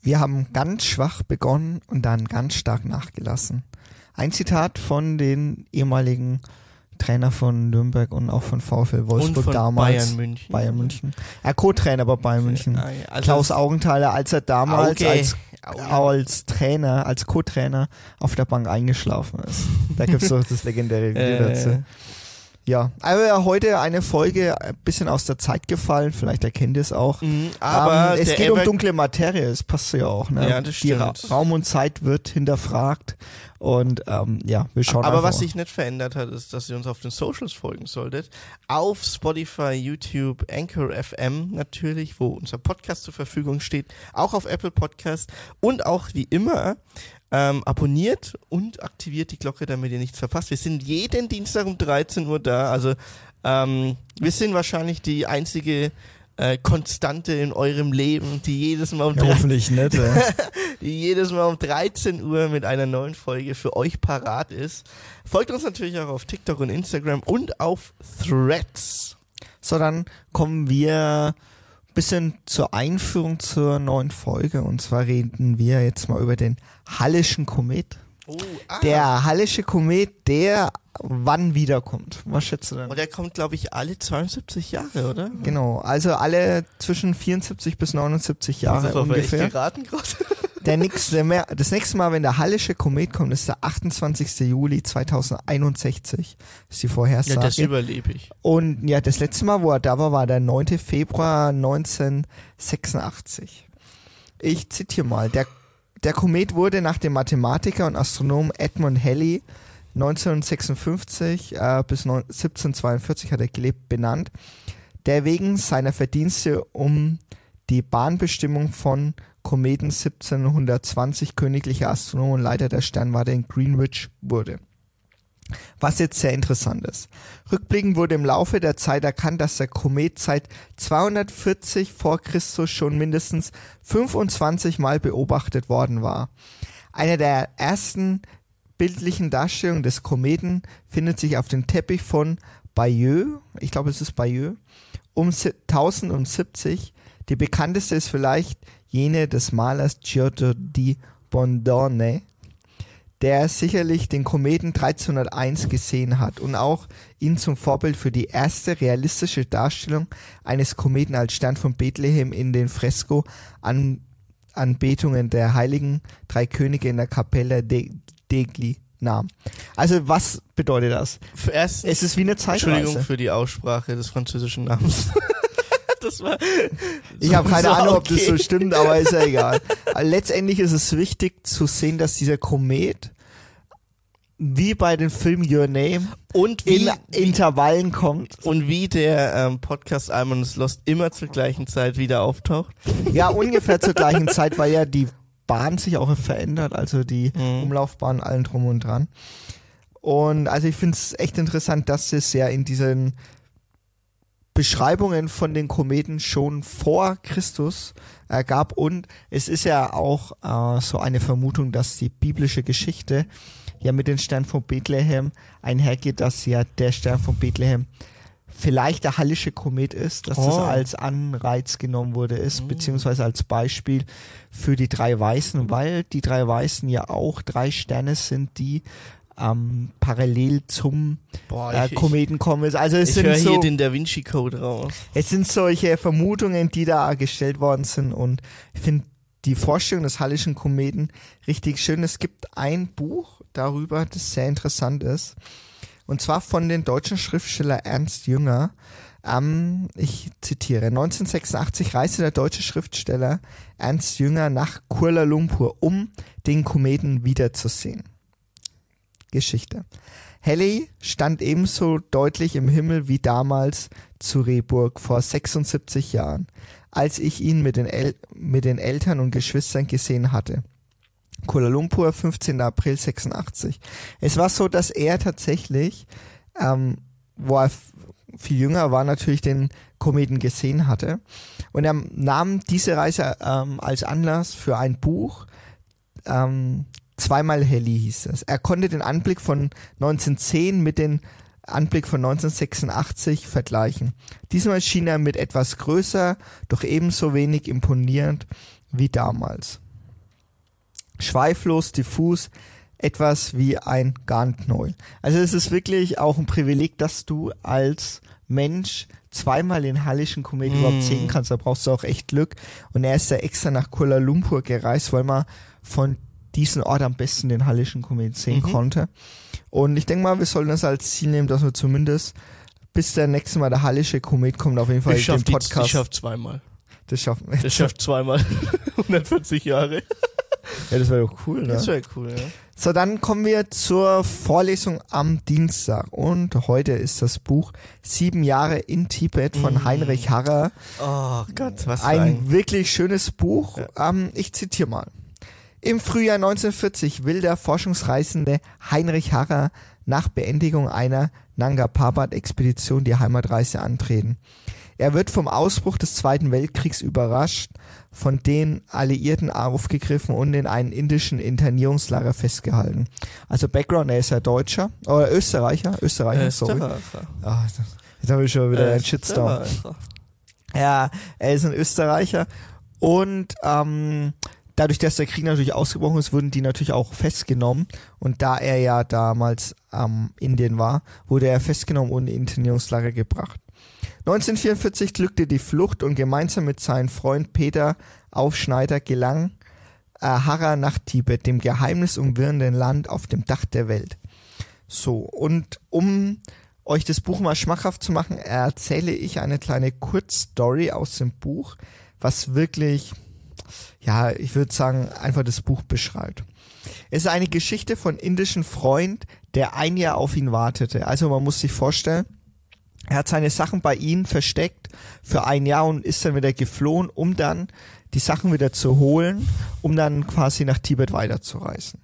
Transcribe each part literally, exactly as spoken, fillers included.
Wir haben ganz schwach begonnen und dann ganz stark nachgelassen. Ein Zitat von den ehemaligen Trainer von Nürnberg und auch von VfL Wolfsburg und von damals. Bayern München. Bayern München. Er Co-Trainer bei Bayern München. Also Klaus Augenthaler, als er damals Auge. als, Auge. als Trainer, als Co-Trainer auf der Bank eingeschlafen ist. Da gibt es doch das legendäre Video Äh. dazu. Ja, aber heute eine Folge ein bisschen aus der Zeit gefallen, vielleicht erkennt ihr es auch. Mhm, aber ähm, es der geht um Ever- dunkle Materie, das passt ja auch. Ne? Ja, das Die Ra- stimmt. Raum und Zeit wird hinterfragt und ähm, ja, wir schauen Aber einfach was mal. sich nicht verändert hat, ist, dass ihr uns auf den Socials folgen solltet. Auf Spotify, YouTube, Anchor F M natürlich, wo unser Podcast zur Verfügung steht. Auch auf Apple Podcast. Und auch wie immer ähm, abonniert und aktiviert die Glocke, damit ihr nichts verpasst. Wir sind jeden Dienstag um dreizehn Uhr da. Also ähm, wir sind wahrscheinlich die einzige äh, Konstante in eurem Leben, die jedes Mal um Ja, hoffentlich nicht. Ja. die jedes Mal um dreizehn Uhr mit einer neuen Folge für euch parat ist. Folgt uns natürlich auch auf TikTok und Instagram und auf Threads. So, dann kommen wir ein bisschen zur Einführung zur neuen Folge. Und zwar reden wir jetzt mal über den Hallischen Komet. Oh, ah. Der Hallische Komet, der wann wiederkommt. Was schätzt du denn? Und der kommt, glaube ich, alle zweiundsiebzig Jahre, oder? Genau, also alle zwischen vierundsiebzig bis neunundsiebzig Jahre Das ist aber echt ungefähr. geraten gerade. Der nächste, mehr, das nächste Mal, wenn der Hallische Komet kommt, ist der achtundzwanzigster Juli zweitausendeinundsechzig. Das ist die Vorhersage. Ja, das überlebe ich. Und ja, das letzte Mal, wo er da war, war der neunter Februar neunzehnhundertsechsundachtzig. Ich zitiere mal. Der, der Komet wurde nach dem Mathematiker und Astronomen Edmund Halley neunzehnhundertsechsundfünfzig äh, bis neun, siebzehnhundertzweiundvierzig hat er gelebt, benannt, der wegen seiner Verdienste um die Bahnbestimmung von Kometen siebzehnhundertzwanzig königlicher Astronom und Leiter der Sternwarte in Greenwich wurde. Was jetzt sehr interessant ist. Rückblickend wurde im Laufe der Zeit erkannt, dass der Komet seit zweihundertvierzig vor Christus schon mindestens fünfundzwanzig Mal beobachtet worden war. Einer der ersten bildlichen Darstellungen des Kometen findet sich auf dem Teppich von Bayeux, ich glaube es ist Bayeux, um tausendsiebzig. Die bekannteste ist vielleicht jene des Malers Giotto di Bondone, der sicherlich den Kometen dreizehnhunderteins gesehen hat und auch ihn zum Vorbild für die erste realistische Darstellung eines Kometen als Stern von Bethlehem in den Fresko an Anbetungen der heiligen drei Könige in der Kapelle de- degli nahm. Also was bedeutet das? Erstens, Es ist wie eine Zeitreise. Entschuldigung für die Aussprache des französischen Namens. Das war Ich habe keine so Ahnung, ob das okay. so stimmt, aber ist ja egal. Letztendlich ist es wichtig zu sehen, dass dieser Komet wie bei dem Film Your Name Und wie, in Intervallen kommt. und wie der ähm, Podcast Almond is Lost immer zur gleichen Zeit wieder auftaucht. Ja, ungefähr zur gleichen Zeit, weil ja die Bahn sich auch verändert, also die Mhm. Umlaufbahn, allen drum und dran. Und also ich finde es echt interessant, dass es ja in diesen Beschreibungen von den Kometen schon vor Christus äh, gab und es ist ja auch äh, so eine Vermutung, dass die biblische Geschichte ja mit dem Stern von Bethlehem einhergeht, dass ja der Stern von Bethlehem vielleicht der Hallische Komet ist, dass das Oh. als Anreiz genommen wurde ist, Mhm. beziehungsweise als Beispiel für die drei Weißen, weil die drei Weißen ja auch drei Sterne sind, die ähm, parallel zum Boah, äh, ich, Kometen kommen. Also es ich, ich sind höre so hier den Da Vinci Code raus. es sind solche Vermutungen, die da gestellt worden sind und ich finde die Vorstellung des Hallischen Kometen richtig schön. Es gibt ein Buch darüber, das sehr interessant ist und zwar von dem deutschen Schriftsteller Ernst Jünger. Ähm, ich zitiere, neunzehnhundertsechsundachtzig reiste der deutsche Schriftsteller Ernst Jünger nach Kuala Lumpur, um den Kometen wiederzusehen. Geschichte. Halley stand ebenso deutlich im Himmel wie damals zu Rehburg vor sechsundsiebzig Jahren, als ich ihn mit den, El- mit den Eltern und Geschwistern gesehen hatte. Kuala Lumpur, fünfzehnter April sechsundachtzig. Es war so, dass er tatsächlich, ähm, wo er f- viel jünger war, natürlich den Kometen gesehen hatte. Und er nahm diese Reise ähm, als Anlass für ein Buch, ähm, Zweimal Halley hieß es. Er konnte den Anblick von neunzehnhundertzehn mit dem Anblick von neunzehnhundertsechsundachtzig vergleichen. Diesmal schien er mit etwas größer, doch ebenso wenig imponierend wie damals. schweiflos, diffus, etwas wie ein Garnknäuel. Also es ist wirklich auch ein Privileg, dass du als Mensch zweimal den Hallischen Komet mm. überhaupt sehen kannst. Da brauchst du auch echt Glück. Und er ist ja extra nach Kuala Lumpur gereist, weil man von diesem Ort am besten den Hallischen Komet sehen mhm. konnte. Und ich denke mal, wir sollten das als Ziel nehmen, dass wir zumindest bis der nächste Mal der Hallische Komet kommt, auf jeden Fall ich den Podcast. Die, ich schaff zweimal. Das schaffen wir. Das schafft zweimal. hundertvierzig Jahre. Ja, das wäre doch cool, ne? Das wäre cool, ja. So, dann kommen wir zur Vorlesung am Dienstag. Und heute ist das Buch Sieben Jahre in Tibet von mm. Heinrich Harrer. Oh Gott, was für ein... ein wirklich schönes Buch. Ja. Ähm, ich zitiere mal. Im Frühjahr neunzehnhundertvierzig will der Forschungsreisende Heinrich Harrer nach Beendigung einer Nanga Parbat-Expedition die Heimatreise antreten. Er wird vom Ausbruch des Zweiten Weltkriegs überrascht, von den Alliierten aufgegriffen und in einen indischen Internierungslager festgehalten. Also Background, er ist ja Deutscher, oder Österreicher, Österreicher, sorry. Österreicher. Ah, jetzt habe ich schon wieder einen Shitstorm. Ja, er ist ein Österreicher und ähm, dadurch, dass der Krieg natürlich ausgebrochen ist, wurden die natürlich auch festgenommen. Und da er ja damals ähm, Indien war, wurde er festgenommen und in Internierungslager gebracht. neunzehnhundertvierundvierzig glückte die Flucht und gemeinsam mit seinem Freund Peter Aufschneider gelang äh, Harrer nach Tibet, dem geheimnisumwirrenden Land auf dem Dach der Welt. So, und um euch das Buch mal schmackhaft zu machen, erzähle ich eine kleine Kurzstory aus dem Buch, was wirklich... ja, ich würde sagen, einfach das Buch beschreibt. Es ist eine Geschichte von indischen Freund, der ein Jahr auf ihn wartete. Also man muss sich vorstellen, er hat seine Sachen bei ihm versteckt für ein Jahr und ist dann wieder geflohen, um dann die Sachen wieder zu holen, um dann quasi nach Tibet weiterzureisen.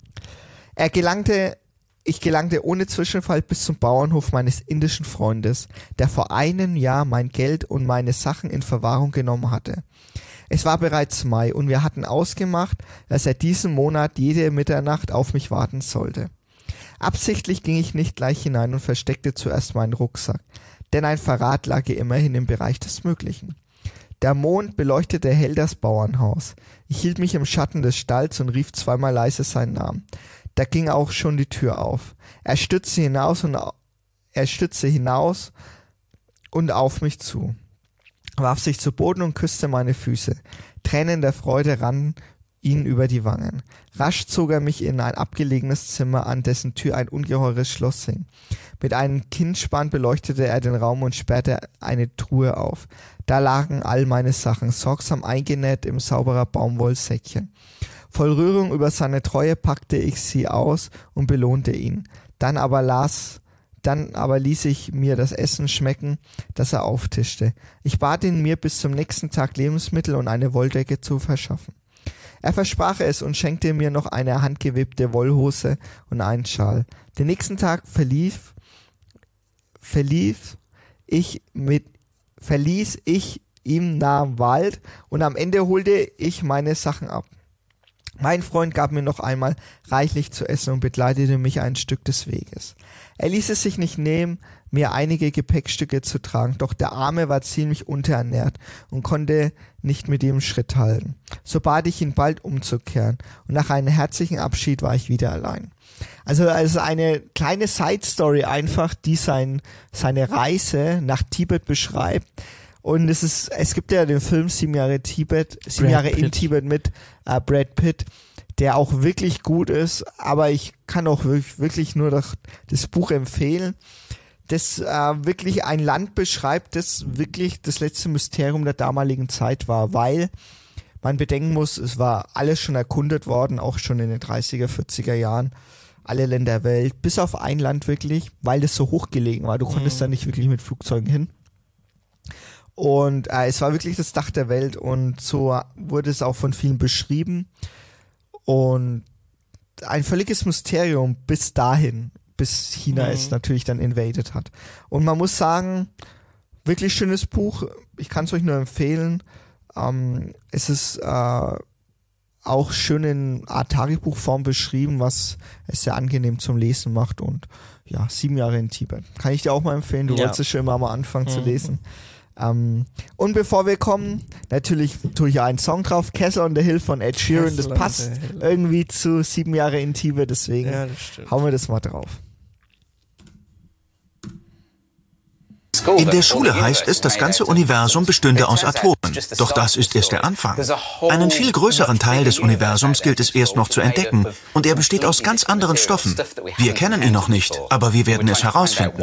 Er gelangte, ich gelangte ohne Zwischenfall bis zum Bauernhof meines indischen Freundes, der vor einem Jahr mein Geld und meine Sachen in Verwahrung genommen hatte. Es war bereits Mai und wir hatten ausgemacht, dass er diesen Monat jede Mitternacht auf mich warten sollte. Absichtlich ging ich nicht gleich hinein und versteckte zuerst meinen Rucksack, denn ein Verrat lag immerhin im Bereich des Möglichen. Der Mond beleuchtete hell das Bauernhaus. Ich hielt mich im Schatten des Stalls und rief zweimal leise seinen Namen. Da ging auch schon die Tür auf. Er stützte hinaus und er stützte hinaus und auf mich zu, warf sich zu Boden und küsste meine Füße. Tränen der Freude rannen ihn über die Wangen. Rasch zog er mich in ein abgelegenes Zimmer, an dessen Tür ein ungeheures Schloss hing. Mit einem Kindspann beleuchtete er den Raum und sperrte eine Truhe auf. Da lagen all meine Sachen, sorgsam eingenäht im sauberer Baumwollsäckchen. Voll Rührung über seine Treue packte ich sie aus und belohnte ihn. Dann aber las Dann aber ließ ich mir das Essen schmecken, das er auftischte. Ich bat ihn, mir bis zum nächsten Tag Lebensmittel und eine Wolldecke zu verschaffen. Er versprach es und schenkte mir noch eine handgewebte Wollhose und einen Schal. Den nächsten Tag verlief, verlief ich mit, verließ ich ihm nahe Wald und am Ende holte ich meine Sachen ab. Mein Freund gab mir noch einmal reichlich zu essen und begleitete mich ein Stück des Weges. Er ließ es sich nicht nehmen, mir einige Gepäckstücke zu tragen, doch der Arme war ziemlich unterernährt und konnte nicht mit ihm Schritt halten. So bat ich ihn bald umzukehren und nach einem herzlichen Abschied war ich wieder allein. Also, also eine kleine Side-Story einfach, die sein, seine Reise nach Tibet beschreibt. Und es ist, es gibt ja den Film Sieben Jahre Tibet, Sieben Jahre in Tibet mit äh, Brad Pitt, der auch wirklich gut ist, aber ich kann auch wirklich, wirklich nur das, das Buch empfehlen, das äh, wirklich ein Land beschreibt, das wirklich das letzte Mysterium der damaligen Zeit war, weil man bedenken muss, es war alles schon erkundet worden, auch schon in den dreißiger, vierziger Jahren, alle Länder der Welt, bis auf ein Land wirklich, weil es so hochgelegen war, du konntest mhm. da nicht wirklich mit Flugzeugen hin. Und äh, es war wirklich das Dach der Welt und so wurde es auch von vielen beschrieben und ein völliges Mysterium bis dahin, bis China mhm. es natürlich dann invaded hat. Und man muss sagen, wirklich schönes Buch, ich kann es euch nur empfehlen. Ähm, es ist äh, auch schön in Art Tagebuchform beschrieben, was es sehr angenehm zum Lesen macht und ja, sieben Jahre in Tibet. Kann ich dir auch mal empfehlen, du ja. wolltest es schon immer mal anfangen mhm. zu lesen. Ähm, und bevor wir kommen, natürlich tue ich einen Song drauf, Castle on the Hill von Ed Sheeran, das passt irgendwie zu sieben Jahre in Tiefe, deswegen ja, hauen wir das mal drauf. In der Schule heißt es, das ganze Universum bestünde aus Atomen. Doch das ist erst der Anfang. Einen viel größeren Teil des Universums gilt es erst noch zu entdecken. Und er besteht aus ganz anderen Stoffen. Wir kennen ihn noch nicht, aber wir werden es herausfinden.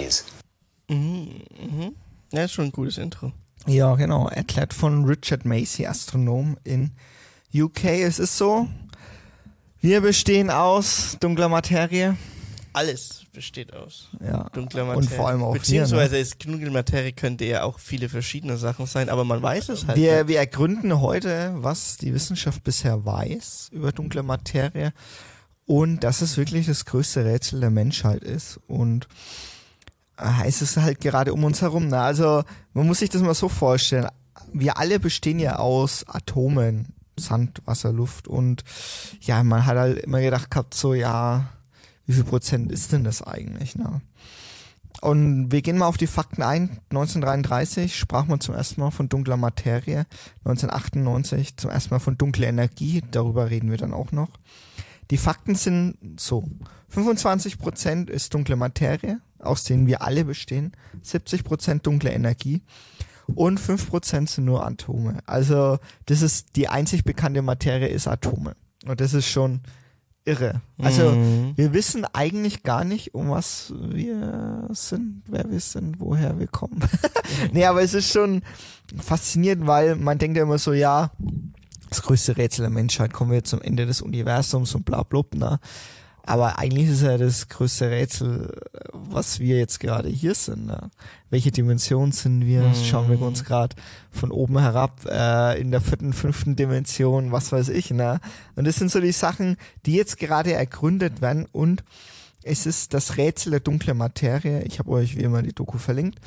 Mhm, mhm. Ja, ist schon ein gutes Intro. Ja, genau. Erklärt von Richard Macy, Astronom in U K. Es ist so, wir bestehen aus dunkler Materie. Alles besteht aus ja. dunkler Materie. Und vor allem auch Beziehungsweise hier, ne? ist dunkle Materie könnte ja auch viele verschiedene Sachen sein, aber man weiß es halt wir, nicht. Wir ergründen heute, was die Wissenschaft bisher weiß über dunkle Materie und dass es wirklich das größte Rätsel der Menschheit ist und heißt es halt gerade um uns herum. Na, also man muss sich das mal so vorstellen, wir alle bestehen ja aus Atomen, Sand, Wasser, Luft und ja, man hat halt immer gedacht gehabt, so ja, wie viel Prozent ist denn das eigentlich? Ne? Und wir gehen mal auf die Fakten ein. neunzehnhundertdreiunddreißig sprach man zum ersten Mal von dunkler Materie. neunzehnhundertachtundneunzig zum ersten Mal von dunkler Energie. Darüber reden wir dann auch noch. Die Fakten sind so. fünfundzwanzig Prozent ist dunkle Materie, aus denen wir alle bestehen. siebzig Prozent dunkle Energie. Und fünf Prozent sind nur Atome. Also das ist die einzig bekannte Materie ist Atome. Und das ist schon irre. Also mhm. wir wissen eigentlich gar nicht, um was wir sind, wer wir sind, woher wir kommen. Nee, aber es ist schon faszinierend, weil man denkt ja immer so, ja, das größte Rätsel der Menschheit, kommen wir jetzt zum Ende des Universums und bla bla bla. Aber eigentlich ist ja das größte Rätsel, was wir jetzt gerade hier sind. Ne? Welche Dimension sind wir? Das schauen wir uns gerade von oben herab, äh, in der vierten, fünften Dimension, was weiß ich. Ne? Und das sind so die Sachen, die jetzt gerade ergründet werden. Und es ist das Rätsel der dunklen Materie. Ich habe euch wie immer die Doku verlinkt.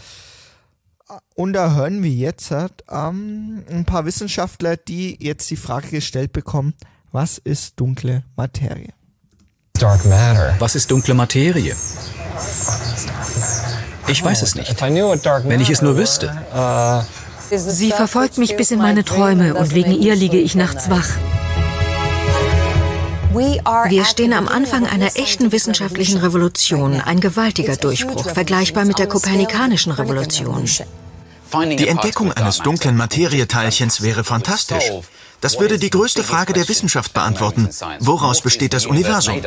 Und da hören wir jetzt ähm, ein paar Wissenschaftler, die jetzt die Frage gestellt bekommen, was ist dunkle Materie? Was ist dunkle Materie? Ich weiß es nicht. Wenn ich es nur wüsste. Sie verfolgt mich bis in meine Träume und wegen ihr liege ich nachts wach. Wir stehen am Anfang einer echten wissenschaftlichen Revolution, ein gewaltiger Durchbruch, vergleichbar mit der kopernikanischen Revolution. Die Entdeckung eines dunklen Materieteilchens wäre fantastisch. Das würde die größte Frage der Wissenschaft beantworten. Woraus besteht das Universum?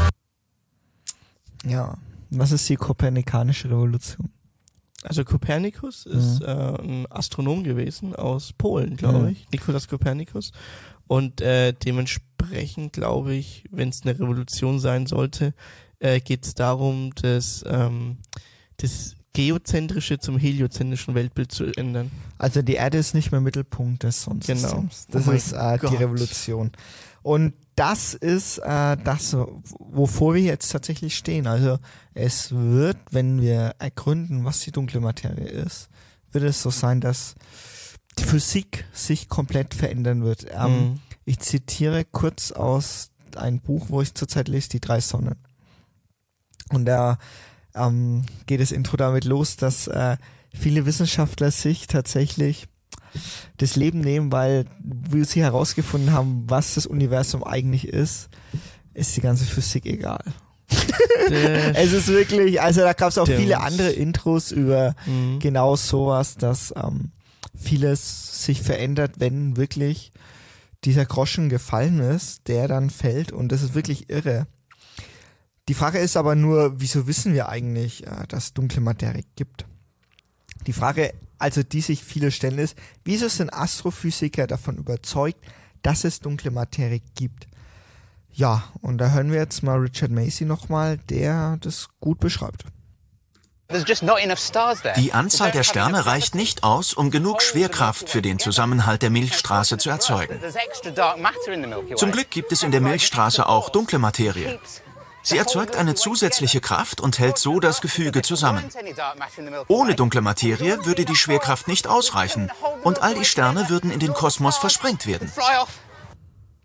Ja, was ist die kopernikanische Revolution? Also Kopernikus ist mhm. äh, ein Astronom gewesen aus Polen, glaube mhm. ich, Nikolaus Kopernikus. Und äh, dementsprechend glaube ich, wenn es eine Revolution sein sollte, äh, geht es darum, dass ähm, das geozentrische zum heliozentrischen Weltbild zu ändern. Also die Erde ist nicht mehr Mittelpunkt des Sonnensystems. Genau. Das oh ist äh, die Revolution. Und das ist äh, das, wovor wir jetzt tatsächlich stehen. Also es wird, wenn wir ergründen, was die dunkle Materie ist, wird es so sein, dass die Physik sich komplett verändern wird. Ähm, mhm. Ich zitiere kurz aus einem Buch, wo ich zurzeit lese, Die drei Sonnen. Und da ähm, geht das Intro damit los, dass äh, viele Wissenschaftler sich tatsächlich das Leben nehmen, weil wir sie herausgefunden haben, was das Universum eigentlich ist, ist die ganze Physik egal. Es ist wirklich, also da gab es auch Stimmt. viele andere Intros über mhm. genau sowas, dass ähm, vieles sich verändert, wenn wirklich dieser Groschen gefallen ist, der dann fällt und das ist wirklich irre. Die Frage ist aber nur, wieso wissen wir eigentlich, äh, dass es dunkle Materie gibt? Die Frage, also die sich viele stellen, ist, wieso sind Astrophysiker davon überzeugt, dass es dunkle Materie gibt? Ja, und da hören wir jetzt mal Richard Macy nochmal, der das gut beschreibt. Die Anzahl der Sterne reicht nicht aus, um genug Schwerkraft für den Zusammenhalt der Milchstraße zu erzeugen. Zum Glück gibt es in der Milchstraße auch dunkle Materie. Sie erzeugt eine zusätzliche Kraft und hält so das Gefüge zusammen. Ohne dunkle Materie würde die Schwerkraft nicht ausreichen und all die Sterne würden in den Kosmos versprengt werden.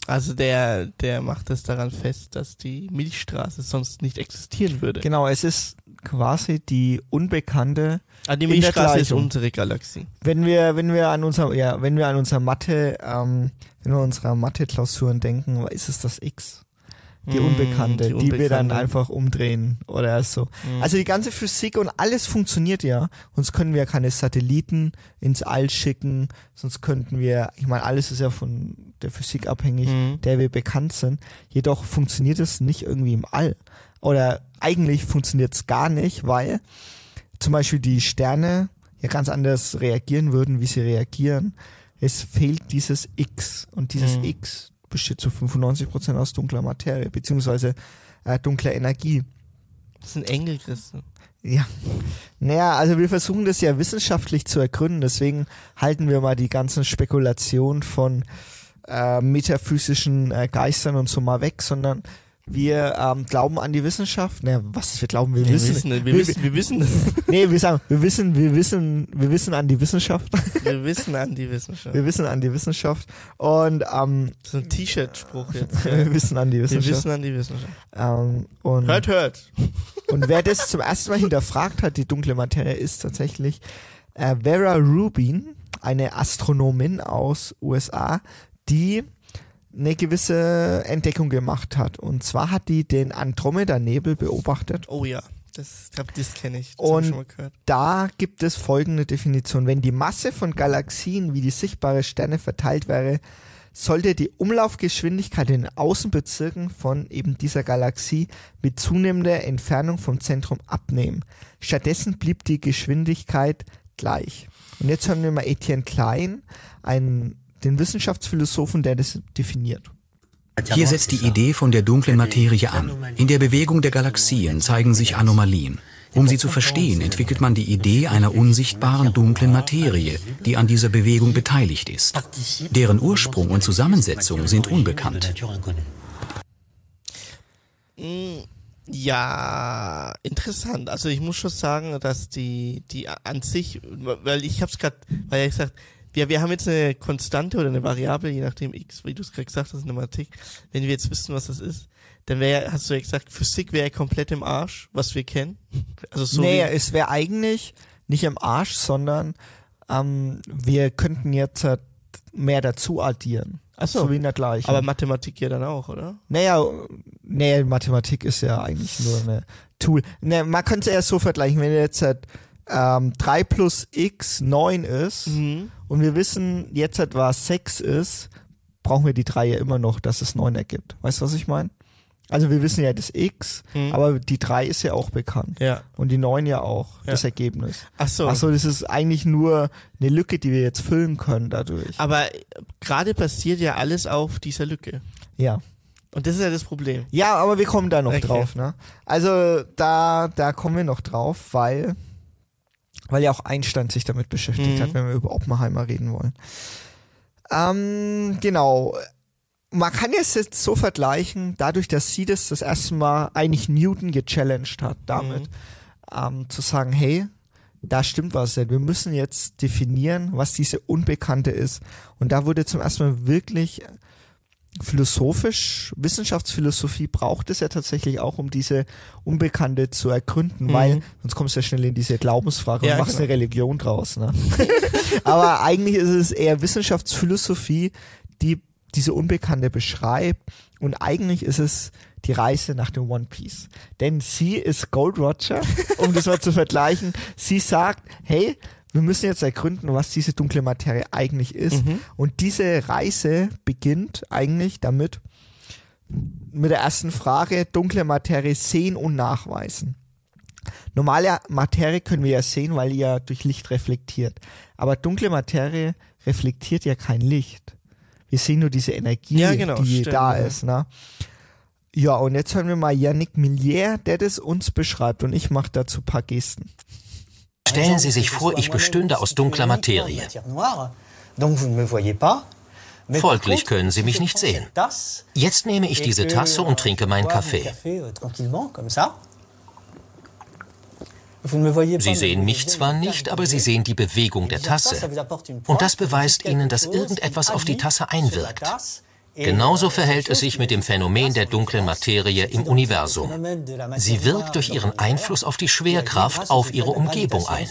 Also der, der macht es daran fest, dass die Milchstraße sonst nicht existieren würde. Genau, es ist quasi die unbekannte. Ah, die Milchstraße ist unsere Galaxie. Wenn wir, wenn wir an unser, ja, wenn wir an unser Mathe, ähm, wenn wir an unsere Mathe-Klausuren denken, ist es das X. Die Unbekannte, die, Unbekannte. die wir dann einfach umdrehen oder so. Mm. Also die ganze Physik und alles funktioniert ja. Sonst können wir keine Satelliten ins All schicken. Sonst könnten wir, ich meine, alles ist ja von der Physik abhängig, mm. der wir bekannt sind. Jedoch funktioniert es nicht irgendwie im All. Oder eigentlich funktioniert es gar nicht, weil zum Beispiel die Sterne ja ganz anders reagieren würden, wie sie reagieren. Es fehlt dieses X. Und dieses mm. X besteht zu fünfundneunzig Prozent aus dunkler Materie, beziehungsweise äh, dunkler Energie. Das sind Engel, Christen. Ja. Naja, also wir versuchen das ja wissenschaftlich zu ergründen, deswegen halten wir mal die ganzen Spekulationen von äh, metaphysischen äh, Geistern und so mal weg, sondern wir ähm, glauben an die Wissenschaft. Naja, was wir glauben, wir ja, wissen. Wir wissen, wir, wir, wir wissen. Nee, wir sagen, wir wissen, wir wissen, wir wissen an die Wissenschaft. Wir wissen an die Wissenschaft. Wir wissen an die Wissenschaft. Und ähm, das ist ein T-Shirt-Spruch jetzt. Ja. Wir wissen an die Wissenschaft. Wir wissen an die Wissenschaft. Ähm, und, hört, hört. Und wer das zum ersten Mal hinterfragt hat, die dunkle Materie, ist tatsächlich äh, Vera Rubin, eine Astronomin aus U S A, die eine gewisse Entdeckung gemacht hat. Und zwar hat die den Andromeda-Nebel beobachtet. Oh ja, das, das kenne ich. Das und ich schon mal gehört. Da gibt es folgende Definition. Wenn die Masse von Galaxien wie die sichtbare Sterne verteilt wäre, sollte die Umlaufgeschwindigkeit in den Außenbezirken von eben dieser Galaxie mit zunehmender Entfernung vom Zentrum abnehmen. Stattdessen blieb die Geschwindigkeit gleich. Und jetzt hören wir mal Etienne Klein, einen den Wissenschaftsphilosophen, der das definiert. Hier setzt die Idee von der dunklen Materie an. In der Bewegung der Galaxien zeigen sich Anomalien. Um sie zu verstehen, entwickelt man die Idee einer unsichtbaren dunklen Materie, die an dieser Bewegung beteiligt ist. Deren Ursprung und Zusammensetzung sind unbekannt. Ja, interessant. Also ich muss schon sagen, dass die, die an sich, weil ich habe es gerade, weil er gesagt, ja, wir haben jetzt eine Konstante oder eine Variable, je nachdem X, wie du es gerade gesagt hast in der Mathematik. Wenn wir jetzt wissen, was das ist, dann wäre, hast du ja gesagt, Physik wäre ja komplett im Arsch, was wir kennen. Also so nee, es wäre eigentlich nicht im Arsch, sondern ähm, wir könnten jetzt äh, mehr dazu addieren. Ach so, so wie in der gleichen. Aber Mathematik ja dann auch, oder? Naja, nee, Mathematik ist ja eigentlich nur eine Tool. Nee, man könnte es eher so vergleichen, wenn jetzt halt ähm, drei plus x neun ist mhm. und wir wissen jetzt halt, was sechs ist, brauchen wir die drei ja immer noch, dass es neun ergibt. Weißt du, was ich meine? Also wir wissen ja das x, mhm. aber die drei ist ja auch bekannt. Ja. Und die neun ja auch, ja. Das Ergebnis. Ach so. Ach so, das ist eigentlich nur eine Lücke, die wir jetzt füllen können dadurch. Aber gerade passiert ja alles auf dieser Lücke. Ja. Und das ist ja das Problem. Ja, aber wir kommen da noch okay. drauf, ne? Also da, da kommen wir noch drauf, weil, weil ja auch Einstein sich damit beschäftigt mhm. hat, wenn wir über Oppenheimer reden wollen. Ähm, genau. Man kann es jetzt so vergleichen, dadurch, dass sie das das erste Mal eigentlich Newton gechallenged hat, damit mhm. ähm, zu sagen, hey, da stimmt was nicht. Wir müssen jetzt definieren, was diese Unbekannte ist. Und da wurde zum ersten Mal wirklich philosophisch, Wissenschaftsphilosophie braucht es ja tatsächlich auch, um diese Unbekannte zu ergründen, mhm. weil sonst kommst du ja schnell in diese Glaubensfrage ja, und machst genau. eine Religion draus. Ne? Aber eigentlich ist es eher Wissenschaftsphilosophie, die diese Unbekannte beschreibt, und eigentlich ist es die Reise nach dem One Piece. Denn sie ist Gold Roger, um das mal zu vergleichen. Sie sagt, hey, wir müssen jetzt ergründen, was diese dunkle Materie eigentlich ist. Mhm. Und diese Reise beginnt eigentlich damit, mit der ersten Frage, dunkle Materie sehen und nachweisen. Normale Materie können wir ja sehen, weil die ja durch Licht reflektiert. Aber dunkle Materie reflektiert ja kein Licht. Wir sehen nur diese Energie, ja, genau, die stimmt, da ja. ist. Ne? Ja, und jetzt hören wir mal Yannick Millier, der das uns beschreibt, und ich mache dazu ein paar Gesten. Stellen Sie sich vor, ich bestünde aus dunkler Materie. Folglich können Sie mich nicht sehen. Jetzt nehme ich diese Tasse und trinke meinen Kaffee. Sie sehen mich zwar nicht, aber Sie sehen die Bewegung der Tasse. Und das beweist Ihnen, dass irgendetwas auf die Tasse einwirkt. Genauso verhält es sich mit dem Phänomen der dunklen Materie im Universum. Sie wirkt durch ihren Einfluss auf die Schwerkraft auf ihre Umgebung ein.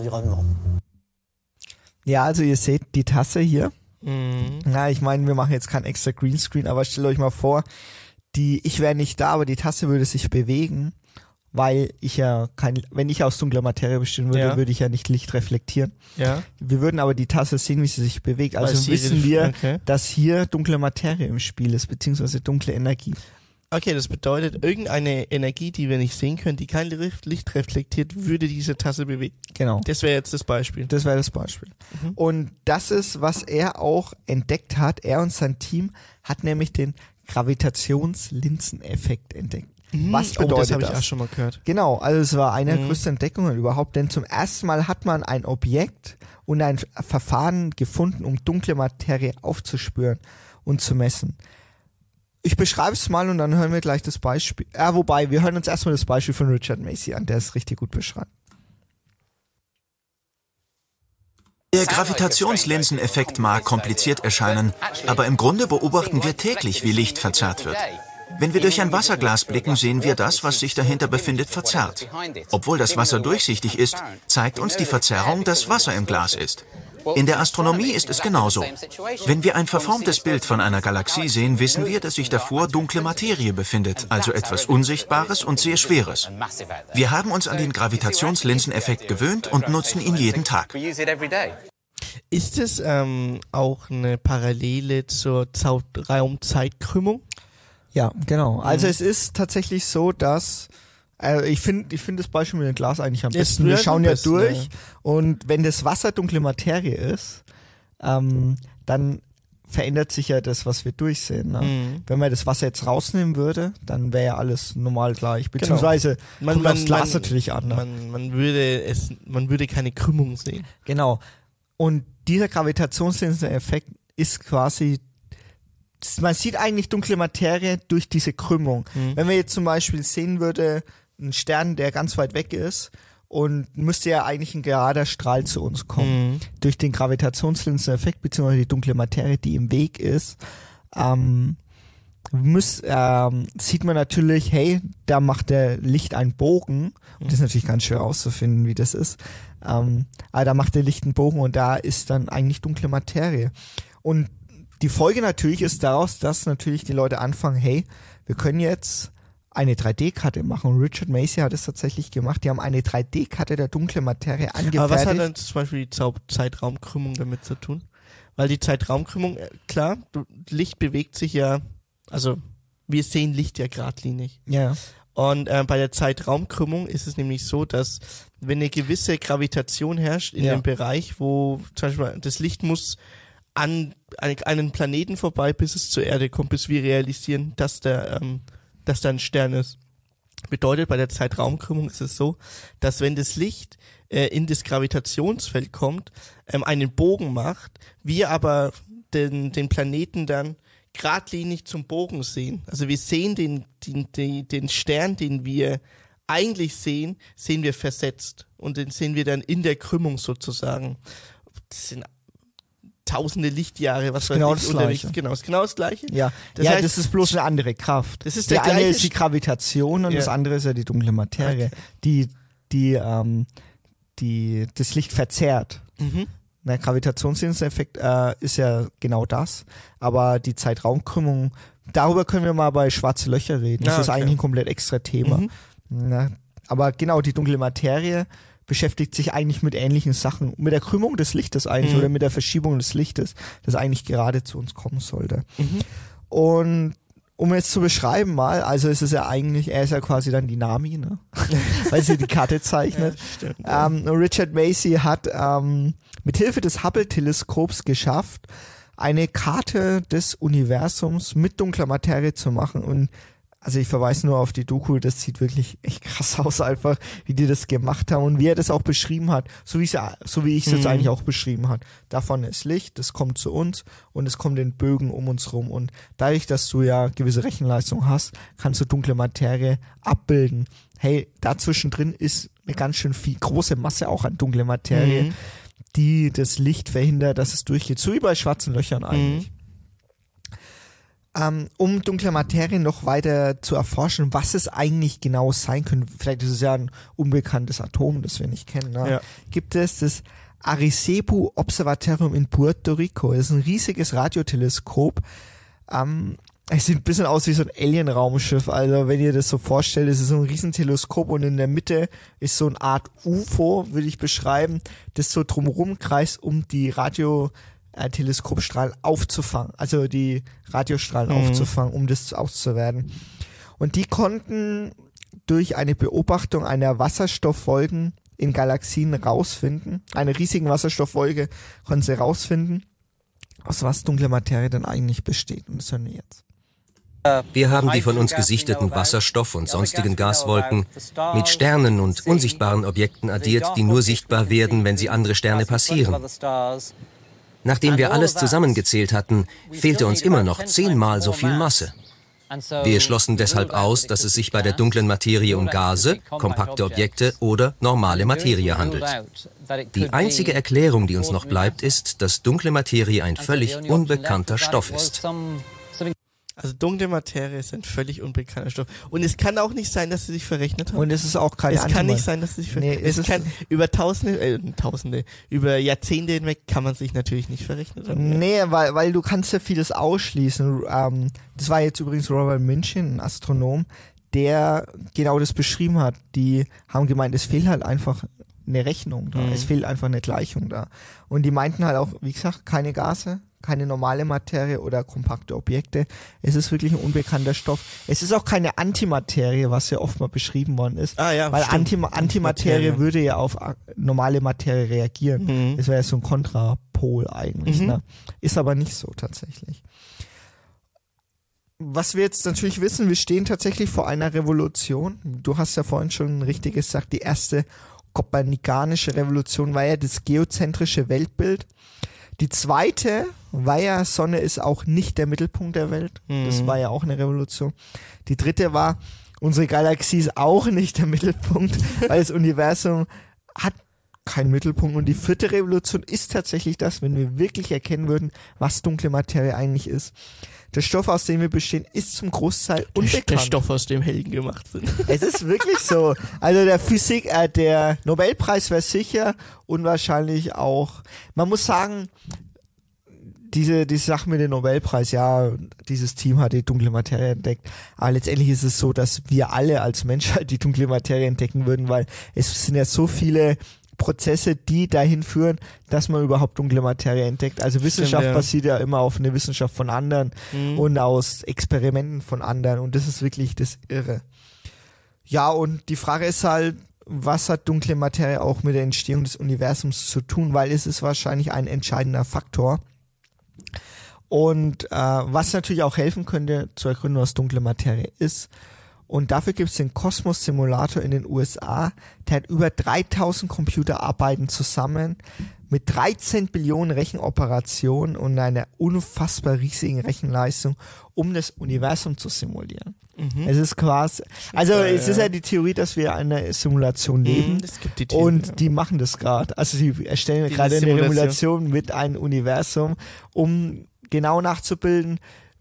Ja, also ihr seht die Tasse hier. Mhm. Na, ich meine, wir machen jetzt kein extra Greenscreen, aber stellt euch mal vor, die, ich wäre nicht da, aber die Tasse würde sich bewegen, weil ich ja kein, wenn ich aus dunkler Materie bestehen würde, Ja. würde ich ja nicht Licht reflektieren. Ja. Wir würden aber die Tasse sehen, wie sie sich bewegt. Also Weil sie- wissen wir, okay. dass hier dunkle Materie im Spiel ist, beziehungsweise dunkle Energie. Okay, das bedeutet, irgendeine Energie, die wir nicht sehen können, die kein Licht reflektiert, würde diese Tasse bewegen. Genau. Das wäre jetzt das Beispiel. Das wäre das Beispiel. Mhm. Und das ist, was er auch entdeckt hat. Er und sein Team hat nämlich den Gravitationslinseneffekt entdeckt. Was oh, bedeutet das habe ich das? auch schon mal gehört. Genau, also es war eine der Mhm. größten Entdeckungen überhaupt, denn zum ersten Mal hat man ein Objekt und ein Verfahren gefunden, um dunkle Materie aufzuspüren und zu messen. Ich beschreibe es mal und dann hören wir gleich das Beispiel. Ja, wobei, wir hören uns erstmal das Beispiel von Richard Macy an, der es richtig gut beschreibt. Der Gravitationslinseneffekt mag kompliziert erscheinen, aber im Grunde beobachten wir täglich, wie Licht verzerrt wird. Wenn wir durch ein Wasserglas blicken, sehen wir das, was sich dahinter befindet, verzerrt. Obwohl das Wasser durchsichtig ist, zeigt uns die Verzerrung, dass Wasser im Glas ist. In der Astronomie ist es genauso. Wenn wir ein verformtes Bild von einer Galaxie sehen, wissen wir, dass sich davor dunkle Materie befindet, also etwas Unsichtbares und sehr Schweres. Wir haben uns an den Gravitationslinseneffekt gewöhnt und nutzen ihn jeden Tag. Ist es ähm, auch eine Parallele zur Zau- Raumzeitkrümmung? Ja, genau. Also Mhm. es ist tatsächlich so, dass äh, ich finde ich finde das Beispiel mit dem Glas eigentlich am Das besten. Wir ist schauen am ja besten, durch ja. und wenn das Wasser dunkle Materie ist, ähm, dann verändert sich ja das, was wir durchsehen. Ne? Mhm. Wenn man das Wasser jetzt rausnehmen würde, dann wäre ja alles normal gleich. Beziehungsweise Man, kommt man, aufs Glas man, natürlich an. Ne? man, man würde es, man würde keine Krümmung sehen. Genau. Und dieser Gravitationslinseneffekt ist quasi, man sieht eigentlich dunkle Materie durch diese Krümmung. Mhm. Wenn man jetzt zum Beispiel sehen würde, ein Stern, der ganz weit weg ist und müsste ja eigentlich ein gerader Strahl zu uns kommen. Mhm. Durch den Gravitationslinseneffekt beziehungsweise die dunkle Materie, die im Weg ist, ähm, muss, ähm, sieht man natürlich, hey, da macht der Licht einen Bogen. Und das ist natürlich ganz schwer auszufinden, wie das ist. Ähm, aber da macht der Licht einen Bogen und da ist dann eigentlich dunkle Materie. Und die Folge natürlich ist daraus, dass natürlich die Leute anfangen, hey, wir können jetzt eine drei D-Karte machen. Und Richard Macy hat es tatsächlich gemacht. Die haben eine drei D-Karte der dunklen Materie angefertigt. Aber was hat dann zum Beispiel die Zau- Zeitraumkrümmung damit zu tun? Weil die Zeitraumkrümmung, äh, klar, du, Licht bewegt sich ja, also wir sehen Licht ja geradlinig. Ja. Und äh, bei der Zeitraumkrümmung ist es nämlich so, dass wenn eine gewisse Gravitation herrscht in Ja. dem Bereich, wo zum Beispiel das Licht muss an einen Planeten vorbei, bis es zur Erde kommt, bis wir realisieren, dass der, ähm, dass da ein Stern ist. Bedeutet, bei der Zeitraumkrümmung ist es so, dass wenn das Licht äh, in das Gravitationsfeld kommt, ähm, einen Bogen macht, wir aber den, den Planeten dann geradlinig zum Bogen sehen. Also wir sehen den, den, den, den Stern, den wir eigentlich sehen, sehen wir versetzt. Und den sehen wir dann in der Krümmung sozusagen. Das sind tausende Lichtjahre, was weiß Genau ich, das Unterricht. Gleiche. Genau, ist genau das Gleiche. Ja, Das ja heißt- das ist bloß eine andere Kraft. Das ist der der eine gleiche ist die Sch- Gravitation und Ja. das andere ist ja die dunkle Materie, Okay. die, die, ähm, die das Licht verzerrt. Mhm. Der Gravitationslinseneffekt äh, ist ja genau das, aber die Zeitraumkrümmung, darüber können wir mal bei schwarze Löcher reden. Das Ah, ist okay. eigentlich ein komplett extra Thema. Mhm. Na, aber genau, die dunkle Materie beschäftigt sich eigentlich mit ähnlichen Sachen. Mit der Krümmung des Lichtes eigentlich Mhm. oder mit der Verschiebung des Lichtes, das eigentlich gerade zu uns kommen sollte. Mhm. Und um jetzt zu beschreiben mal, also es ist ja eigentlich, er ist ja quasi dann die Nami, ne? Weil sie die Karte zeichnet. Stimmt. Ja. Ähm, Richard Macy hat ähm, mit Hilfe des Hubble-Teleskops geschafft, eine Karte des Universums mit dunkler Materie zu machen. Und also ich verweise nur auf die Doku, das sieht wirklich echt krass aus einfach, wie die das gemacht haben und wie er das auch beschrieben hat, so wie, so wie ich es jetzt Mhm. eigentlich auch beschrieben hat. Davon ist Licht, das kommt zu uns und es kommt in Bögen um uns rum. Und dadurch, dass du ja gewisse Rechenleistung hast, kannst du dunkle Materie abbilden. Hey, dazwischen drin ist eine ganz schön viel große Masse auch an dunkle Materie, Mhm. die das Licht verhindert, dass es durchgeht. So wie bei schwarzen Löchern eigentlich. Ähm, um dunkle Materie noch weiter zu erforschen, was es eigentlich genau sein könnte, vielleicht ist es ja ein unbekanntes Atom, das wir nicht kennen, ne? Ja. Gibt es das Arecibo Observatorium in Puerto Rico. Das ist ein riesiges Radioteleskop. Ähm, es sieht ein bisschen aus wie so ein Alien-Raumschiff. Also wenn ihr das so vorstellt, es ist so ein Riesenteleskop und in der Mitte ist so eine Art U F O, würde ich beschreiben, das so drumherum kreist, um die Radio-Teleskopstrahlen aufzufangen. Also die Radiostrahlen mhm. aufzufangen, um das auszuwerten. Und die konnten durch eine Beobachtung einer Wasserstoffwolken in Galaxien rausfinden, eine riesigen Wasserstoffwolke konnten sie rausfinden, aus was dunkle Materie dann eigentlich besteht. Und das hören wir jetzt. Wir haben die von uns gesichteten Wasserstoff- und sonstigen Gaswolken mit Sternen und unsichtbaren Objekten addiert, die nur sichtbar werden, wenn sie andere Sterne passieren. Nachdem wir alles zusammengezählt hatten, fehlte uns immer noch zehnmal so viel Masse. Wir schlossen deshalb aus, dass es sich bei der dunklen Materie um Gase, kompakte Objekte oder normale Materie handelt. Die einzige Erklärung, die uns noch bleibt, ist, dass dunkle Materie ein völlig unbekannter Stoff ist. Also dunkle Materie ist ein völlig unbekannter Stoff. Und es kann auch nicht sein, dass sie sich verrechnet haben. Und es ist auch keine Es kann nicht sein, dass sie sich verrechnet haben. Nee, es, es kann über Tausende, äh, Tausende, über Jahrzehnte hinweg kann man sich natürlich nicht verrechnet haben. Nee, weil, weil du kannst ja vieles ausschließen. Ähm, das war jetzt übrigens Robert Minchin, ein Astronom, der genau das beschrieben hat. Die haben gemeint, es fehlt halt einfach eine Rechnung da. Mhm. Es fehlt einfach eine Gleichung da. Und die meinten halt auch, wie gesagt, keine Gase, keine normale Materie oder kompakte Objekte. Es ist wirklich ein unbekannter Stoff. Es ist auch keine Antimaterie, was ja oft mal beschrieben worden ist. Ah, ja, weil Anti Antimaterie Materie. würde ja auf normale Materie reagieren. Mhm. Das wäre ja so ein Kontrapol eigentlich. Mhm. Ne? Ist aber nicht so tatsächlich. Was wir jetzt natürlich wissen, wir stehen tatsächlich vor einer Revolution. Du hast ja vorhin schon richtig gesagt, die erste kopernikanische Revolution war ja das geozentrische Weltbild. Die zweite war ja, Sonne ist auch nicht der Mittelpunkt der Welt. Mhm. Das war ja auch eine Revolution. Die dritte war, unsere Galaxie ist auch nicht der Mittelpunkt, weil das Universum hat keinen Mittelpunkt. Und die vierte Revolution ist tatsächlich das, wenn wir wirklich erkennen würden, was dunkle Materie eigentlich ist. Der Stoff, aus dem wir bestehen, ist zum Großteil unbekannt. Der Stoff, aus dem Helden gemacht sind. Es ist wirklich so. Also der Physik, äh, der Nobelpreis wäre sicher und wahrscheinlich auch, man muss sagen, diese, diese Sache mit dem Nobelpreis, ja, dieses Team hat die dunkle Materie entdeckt. Aber letztendlich ist es so, dass wir alle als Menschheit die dunkle Materie entdecken würden, weil es sind ja so viele Prozesse, die dahin führen, dass man überhaupt dunkle Materie entdeckt. Also Wissenschaft Stimmt, ja. basiert ja immer auf eine Wissenschaft von anderen mhm. und aus Experimenten von anderen und das ist wirklich das Irre. Ja, und die Frage ist halt, was hat dunkle Materie auch mit der Entstehung des Universums zu tun, weil es ist wahrscheinlich ein entscheidender Faktor. Und äh, was natürlich auch helfen könnte, zu ergründen, was dunkle Materie ist. Und dafür gibt es den Cosmos Simulator in den U S A. Der hat über dreitausend Computer arbeiten zusammen mit dreizehn Billionen Rechenoperationen und einer unfassbar riesigen Rechenleistung, um das Universum zu simulieren. Mhm. Es ist quasi, also ja, es ja. ist ja die Theorie, dass wir in einer Simulation leben. Es gibt die Theorie, und ja. die machen das gerade. Also sie erstellen gerade eine Simulation mit einem Universum, um genau nachzubilden,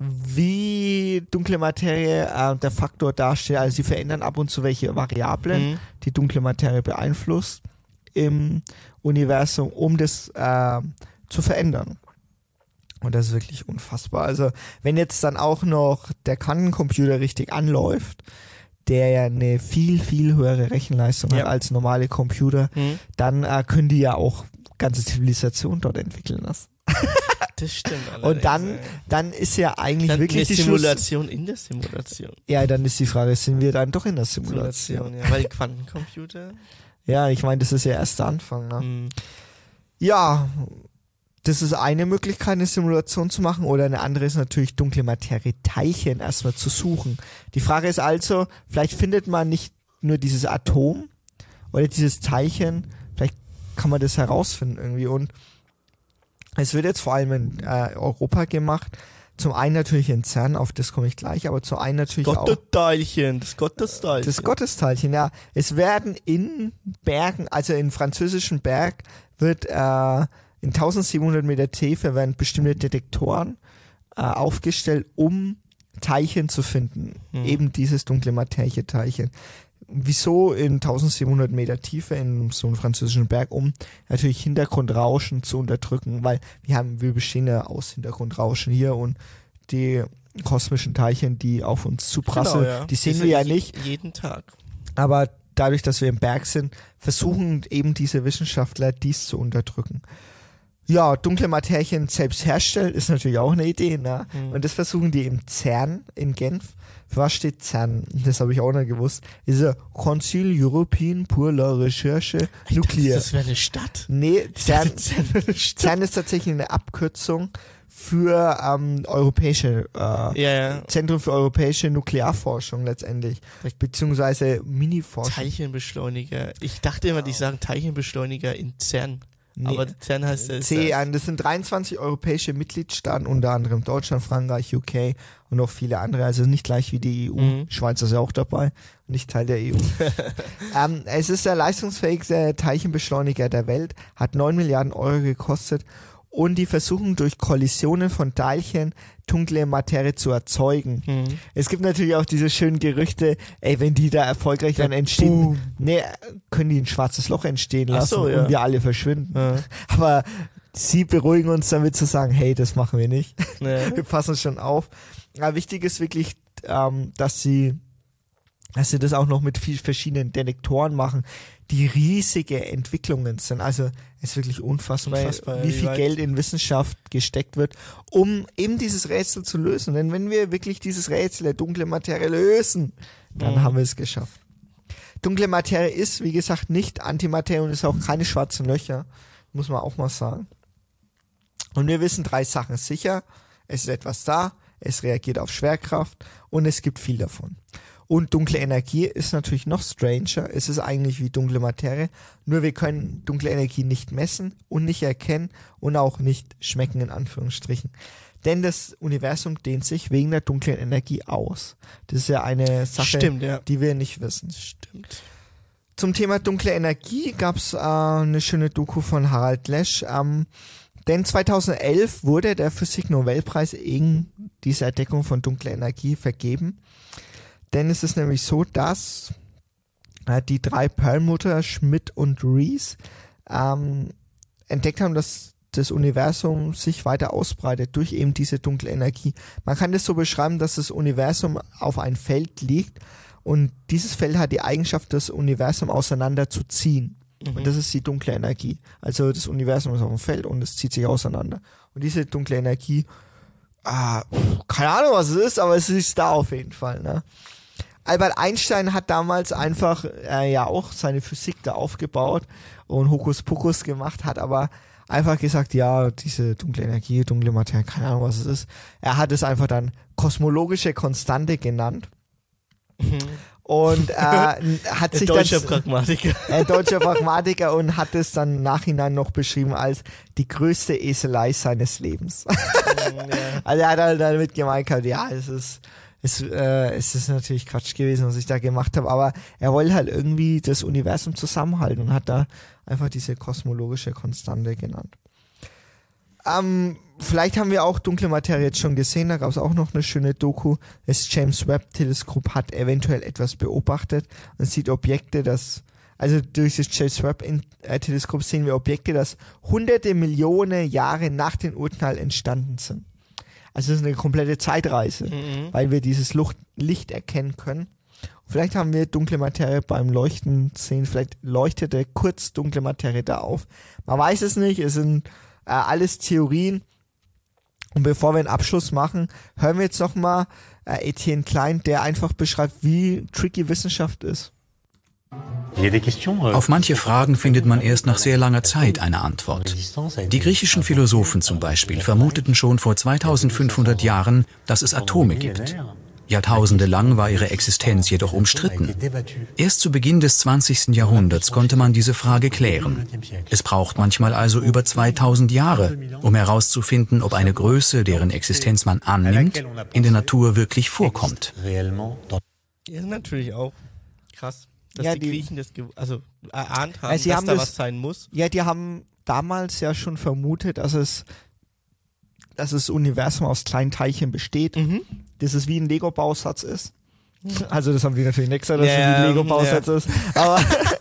wie dunkle Materie äh, der Faktor darstellt. Also sie verändern ab und zu welche Variablen, mhm. die dunkle Materie beeinflusst im Universum, um das äh, zu verändern. Und das ist wirklich unfassbar. Also wenn jetzt dann auch noch der Quantencomputer richtig anläuft, der ja eine viel, viel höhere Rechenleistung ja. hat als normale Computer, mhm. dann äh, können die ja auch ganze Zivilisationen dort entwickeln lassen. Das stimmt. Und dann, dann ist ja eigentlich dann wirklich die die Simulation Schluss in der Simulation. Ja, dann ist die Frage, sind wir dann doch in der Simulation? Simulation ja, weil die Quantencomputer. Ja, ich meine, das ist ja erst der Anfang. Ne? Hm. Ja, das ist eine Möglichkeit, eine Simulation zu machen, oder eine andere ist natürlich dunkle Materie-Teilchen erstmal zu suchen. Die Frage ist also, vielleicht findet man nicht nur dieses Atom oder dieses Teilchen, vielleicht kann man das herausfinden irgendwie. Und es wird jetzt vor allem in äh, Europa gemacht. Zum einen natürlich in CERN, auf das komme ich gleich, aber zum einen natürlich auch... Gottesteilchen, das Gottesteilchen. Das Gottesteilchen, ja. Es werden in Bergen, also in französischen Berg, wird äh, in tausendsiebenhundert Meter Tiefe werden bestimmte Detektoren äh, aufgestellt, um Teilchen zu finden. Mhm. Eben dieses dunkle Materie-Teilchen. Wieso in eintausendsiebenhundert Meter Tiefe in so einem französischen Berg, um natürlich Hintergrundrauschen zu unterdrücken, weil wir haben, wir bestehen ja aus Hintergrundrauschen hier und die kosmischen Teilchen, die auf uns zuprasseln, Genau, ja. die sehen Das wir ja je- nicht. Jeden Tag. Aber dadurch, dass wir im Berg sind, versuchen eben diese Wissenschaftler, dies zu unterdrücken. Ja, dunkle Materien selbst herstellen, ist natürlich auch eine Idee, ne? Mhm. Und das versuchen die im CERN in Genf. Für was steht CERN? Das habe ich auch nicht gewusst. Ist ja Conseil Européen pour la Recherche Nucléaire. Das wäre eine Stadt. Nee, CERN, CERN wäre eine Stadt. CERN ist tatsächlich eine Abkürzung für ähm, europäische äh, Ja, ja. Zentrum für europäische Nuklearforschung letztendlich, beziehungsweise Mini-Forschung. Teilchenbeschleuniger. Ich dachte immer, die sagen Teilchenbeschleuniger in CERN. Nee. Aber CERN heißt es. C N, das sind dreiundzwanzig europäische Mitgliedstaaten, unter anderem Deutschland, Frankreich, U K und noch viele andere, also nicht gleich wie die E U. Mhm. Schweiz ist ja auch dabei, nicht Teil der E U. ähm, es ist der leistungsfähigste Teilchenbeschleuniger der Welt, hat neun Milliarden Euro gekostet und die versuchen durch Kollisionen von Teilchen dunkle Materie zu erzeugen. Mhm. Es gibt natürlich auch diese schönen Gerüchte, ey, wenn die da erfolgreich dann entstehen, Boom. nee, können die ein schwarzes Loch entstehen Ach lassen so, ja. und wir alle verschwinden. Ja. Aber sie beruhigen uns damit zu sagen, hey, das machen wir nicht. Ja. Wir passen schon auf. Aber wichtig ist wirklich, ähm, dass sie dass sie das auch noch mit viel verschiedenen Detektoren machen, die riesige Entwicklungen sind. Also es ist wirklich unfassbar, Unfassbar, wie wie viel weit- Geld in Wissenschaft gesteckt wird, um eben dieses Rätsel zu lösen. Denn wenn wir wirklich dieses Rätsel der dunklen Materie lösen, dann Mhm. haben wir es geschafft. Dunkle Materie ist, wie gesagt, nicht Antimaterie und ist auch keine schwarzen Löcher, muss man auch mal sagen. Und wir wissen drei Sachen sicher. Es ist etwas da, es reagiert auf Schwerkraft und es gibt viel davon. Und dunkle Energie ist natürlich noch stranger. Es ist eigentlich wie dunkle Materie, nur wir können dunkle Energie nicht messen und nicht erkennen und auch nicht schmecken, in Anführungsstrichen. Denn das Universum dehnt sich wegen der dunklen Energie aus. Das ist ja eine Sache, Stimmt, ja. die wir nicht wissen. Stimmt. Zum Thema dunkle Energie gab es äh, eine schöne Doku von Harald Lesch. Ähm, denn zweitausendelf wurde der Physik-Nobelpreis wegen dieser Entdeckung von dunkler Energie vergeben. Denn es ist nämlich so, dass äh, die drei Perlmutter, Schmidt und Rees ähm, entdeckt haben, dass das Universum sich weiter ausbreitet durch eben diese dunkle Energie. Man kann das so beschreiben, dass das Universum auf ein Feld liegt und dieses Feld hat die Eigenschaft, das Universum auseinanderzuziehen. Mhm. Und das ist die dunkle Energie. Also das Universum ist auf dem Feld und es zieht sich auseinander. Und diese dunkle Energie, ah, keine Ahnung, was es ist, aber es ist da auf jeden Fall. Ne? Albert Einstein hat damals einfach äh, ja auch seine Physik da aufgebaut und Hokuspokus gemacht, hat aber einfach gesagt, ja, diese dunkle Energie, dunkle Materie, keine Ahnung, was es ist. Er hat es einfach dann kosmologische Konstante genannt. Mhm. Und äh, hat sich Deutscher dann Pragmatiker. ein deutscher Pragmatiker und hat es dann im Nachhinein noch beschrieben als die größte Eselei seines Lebens. Also er hat halt damit gemeint, ja, es ist, es, äh, es ist natürlich Quatsch gewesen, was ich da gemacht habe, aber er wollte halt irgendwie das Universum zusammenhalten und hat da einfach diese kosmologische Konstante genannt. Ähm, vielleicht haben wir auch dunkle Materie jetzt schon gesehen, da gab es auch noch eine schöne Doku. Das James Webb Teleskop hat eventuell etwas beobachtet und sieht Objekte, das, also durch das James Webb äh, Teleskop sehen wir Objekte, das hunderte Millionen Jahre nach dem Urknall entstanden sind. Also das ist eine komplette Zeitreise, Mhm. weil wir dieses Lucht, Licht erkennen können. Vielleicht haben wir dunkle Materie beim Leuchten sehen, vielleicht leuchtete kurz dunkle Materie da auf. Man weiß es nicht, es sind äh, alles Theorien. Und bevor wir einen Abschluss machen, hören wir jetzt nochmal äh, Etienne Klein, der einfach beschreibt, wie tricky Wissenschaft ist. Auf manche Fragen findet man erst nach sehr langer Zeit eine Antwort. Die griechischen Philosophen zum Beispiel vermuteten schon vor zweitausendfünfhundert Jahren, dass es Atome gibt. Jahrtausende lang war ihre Existenz jedoch umstritten. Erst zu Beginn des zwanzigsten Jahrhunderts konnte man diese Frage klären. Es braucht manchmal also über zweitausend Jahre, um herauszufinden, ob eine Größe, deren Existenz man annimmt, in der Natur wirklich vorkommt. Ja, natürlich auch. Krass. Dass Ja, die, die- Griechen das ge- also erahnt haben, Also sie dass haben da das- was sein muss. Ja, die haben damals ja schon vermutet, dass es dass das Universum aus kleinen Teilchen besteht, mhm. dass es wie ein Lego-Bausatz ist. Also das haben wir natürlich nicht gesagt, dass yeah, es wie ein Lego-Bausatz yeah. ist. Aber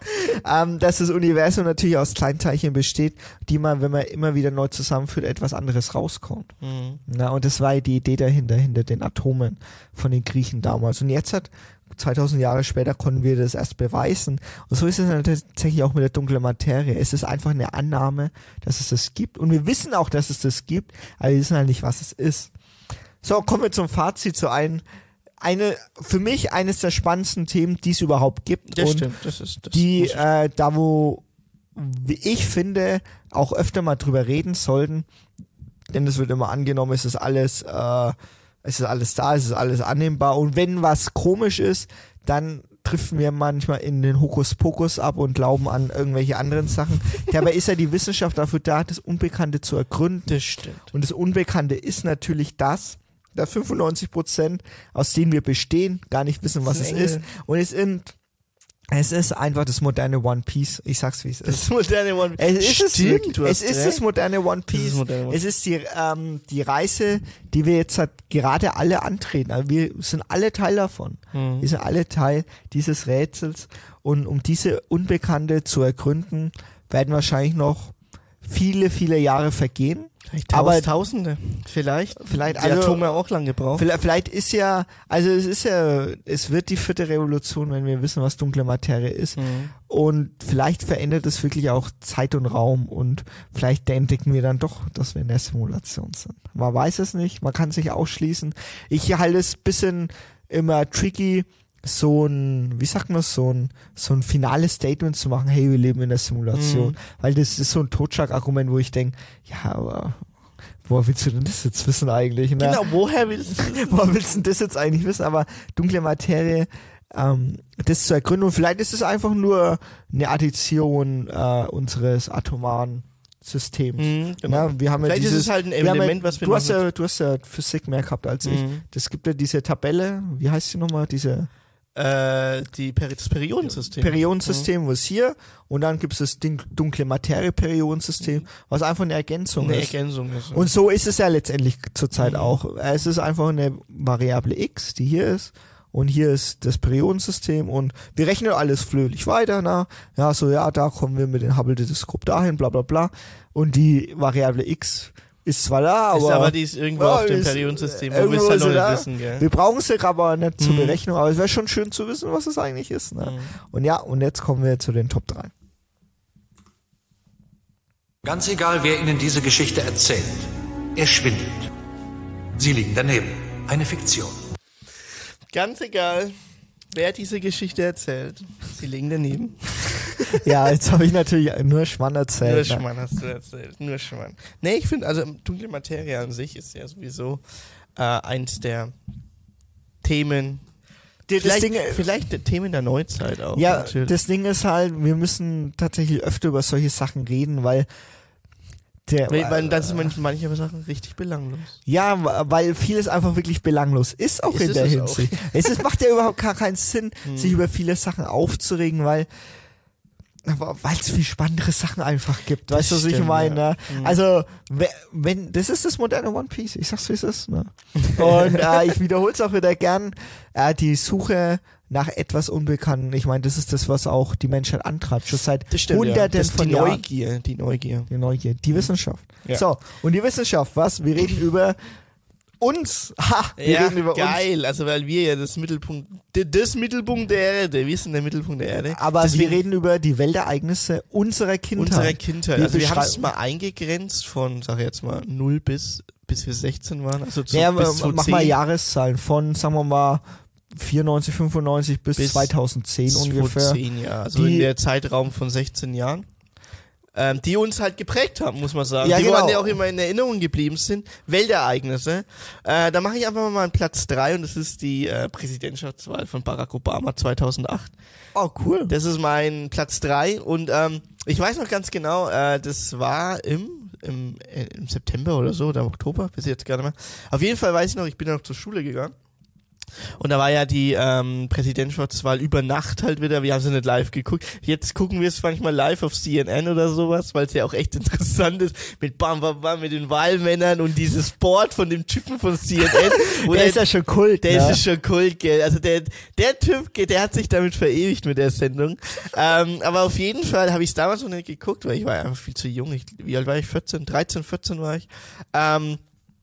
ähm, dass das Universum natürlich aus kleinen Teilchen besteht, die man, wenn man immer wieder neu zusammenführt, etwas anderes rauskommt. Mhm. Na, und das war die Idee dahinter, hinter den Atomen von den Griechen damals. Und jetzt hat zweitausend Jahre später konnten wir das erst beweisen. Und so ist es dann tatsächlich auch mit der dunklen Materie. Es ist einfach eine Annahme, dass es das gibt. Und wir wissen auch, dass es das gibt, aber wir wissen halt nicht, was es ist. So, kommen wir zum Fazit, zu einem, eine, für mich eines der spannendsten Themen, die es überhaupt gibt. Das und stimmt, das ist, das die, äh, da wo, wie ich finde, auch öfter mal drüber reden sollten, denn es wird immer angenommen, es ist alles, äh, es ist alles da, es ist alles annehmbar. Und wenn was komisch ist, dann driften wir manchmal in den Hokuspokus ab und glauben an irgendwelche anderen Sachen. Dabei ist ja die Wissenschaft dafür da, das Unbekannte zu ergründen. Das stimmt. Und das Unbekannte ist natürlich das, dass fünfundneunzig Prozent, aus denen wir bestehen, gar nicht wissen, was es ist. Und es sind Es ist einfach das moderne One Piece. Ich sag's, wie es ist. Das moderne One Piece. Es ist, Stimmt, es, es ist das moderne One Piece. Das moderne One es ist die, ähm, die Reise, die wir jetzt halt gerade alle antreten. Also wir sind alle Teil davon. Mhm. Wir sind alle Teil dieses Rätsels. Und um diese Unbekannte zu ergründen, werden wahrscheinlich noch viele, viele Jahre vergehen. Vielleicht aber Tausende, vielleicht. Vielleicht, die also, Atome auch lang gebraucht. Vielleicht, vielleicht ist ja, also es ist ja, es wird die vierte Revolution, wenn wir wissen, was dunkle Materie ist. Mhm. Und vielleicht verändert es wirklich auch Zeit und Raum und vielleicht entdecken wir dann doch, dass wir in der Simulation sind. Man weiß es nicht, man kann es nicht ausschließen. Ich halte es ein bisschen immer tricky, so ein, wie sagt man, so ein, so ein finales Statement zu machen, hey, wir leben in der Simulation. Mhm. Weil das ist so ein Totschlag-Argument, wo ich denke, ja, aber woher willst du denn das jetzt wissen eigentlich? Ne? Genau, woher willst du das Woher willst du das jetzt eigentlich wissen? Aber dunkle Materie, ähm, das zu ergründen, und vielleicht ist es einfach nur eine Addition äh, unseres atomaren Systems. Mhm, genau. Na, wir haben vielleicht ja dieses, ist es halt ein Element, ja, was wir du hast ja, du hast ja Physik mehr gehabt als ich. Mhm. Das gibt ja diese Tabelle, wie heißt die nochmal? Diese Äh, die Peri das Periodensystem. Periodensystem, mhm. was hier, und dann gibt es das Ding, dunkle Materie-Periodensystem, was einfach eine Ergänzung eine ist. Ergänzung ist. Ja. Und so ist es ja letztendlich zurzeit mhm. auch. Es ist einfach eine Variable X, die hier ist, und hier ist das Periodensystem, und wir rechnen alles fröhlich weiter, na, ja, so, ja, da kommen wir mit dem Hubble-Teleskop dahin, bla, bla, bla, und die Variable X ist zwar da, aber... Ist aber die ist irgendwo ja, auf dem ist, Periodensystem, wo wir es halt noch nicht wissen, gell? Wir brauchen sie aber nicht mhm. zur Berechnung, aber es wäre schon schön zu wissen, was es eigentlich ist. Ne? Mhm. Und ja, und jetzt kommen wir zu den Top drei. Ganz egal, wer Ihnen diese Geschichte erzählt, er schwindelt. Sie liegen daneben. Eine Fiktion. Ganz egal, wer diese Geschichte erzählt, sie liegen daneben. Ja, jetzt habe ich natürlich nur Schmarrn erzählt. Nur Schmarrn hast du erzählt, nur Schmarrn. Nee, ich finde, also dunkle Materie an sich ist ja sowieso äh, eins der Themen, Die, vielleicht, Ding, vielleicht der Themen der Neuzeit auch. Ja, natürlich. Das Ding ist halt, wir müssen tatsächlich öfter über solche Sachen reden, weil der, weil, weil dann sind manche, manche Sachen richtig belanglos. Ja, weil vieles einfach wirklich belanglos ist, auch ist in der es Hinsicht. Es ist, macht ja überhaupt gar keinen Sinn, hm. sich über viele Sachen aufzuregen, weil weil es viel spannendere Sachen einfach gibt. Weißt du, was ich meine? Ja. Ne? Also, wenn, das ist das moderne One Piece. Ich sag's, wie es ist. Ne? Und äh, ich wiederhole es auch wieder gern. Äh, die Suche nach etwas Unbekannten. Ich meine, das ist das, was auch die Menschheit antreibt. Schon seit stimmt, Hunderten ja. das von die Jahren. Neugier, die Neugier. Die Neugier. Die Wissenschaft. Ja. So, und die Wissenschaft, was? Wir reden über uns. Ha, wir ja, reden über geil, uns. also weil wir ja das Mittelpunkt, das Mittelpunkt der Erde, wir sind der Mittelpunkt der Erde. Aber Deswegen, wir reden über die Weltereignisse unserer Kindheit. Unserer Kindheit. Wir also wir haben es mal eingegrenzt von, sag ich jetzt mal, null bis, bis wir sechzehn waren. Also zu, ja, bis zu mach zehn. mal Jahreszahlen von, sagen wir mal, vierundneunzig, fünfundneunzig bis, bis zweitautzehn ungefähr. zehn, ja. Also die, in der Zeitraum von sechzehn Jahren. Ähm, die uns halt geprägt haben, muss man sagen. Ja, die genau. ja auch immer in Erinnerung geblieben sind. Weltereignisse. Äh, da mache ich einfach mal einen Platz drei, und das ist die äh, Präsidentschaftswahl von Barack Obama zweitausendacht. Oh, cool. Das ist mein Platz drei, und ähm, ich weiß noch ganz genau, äh, das war im, im, äh, im September oder so, oder im Oktober, bis jetzt gar nicht mehr. Auf jeden Fall weiß ich noch, ich bin noch zur Schule gegangen. Und da war ja die ähm, Präsidentschaftswahl über Nacht halt wieder. Wir haben sie nicht live geguckt. Jetzt gucken wir es manchmal live auf C N N oder sowas, weil es ja auch echt interessant ist. Mit Bam Bam Bam, mit den Wahlmännern und dieses Board von dem Typen von C N N. der, der ist ja schon Kult. Der ne? ist ja schon Kult, gell. Also der, der Typ, der hat sich damit verewigt mit der Sendung. ähm, aber auf jeden Fall habe ich es damals noch nicht geguckt, weil ich war einfach viel zu jung. Ich, wie alt war ich? vierzehn, dreizehn, vierzehn war ich. Ähm,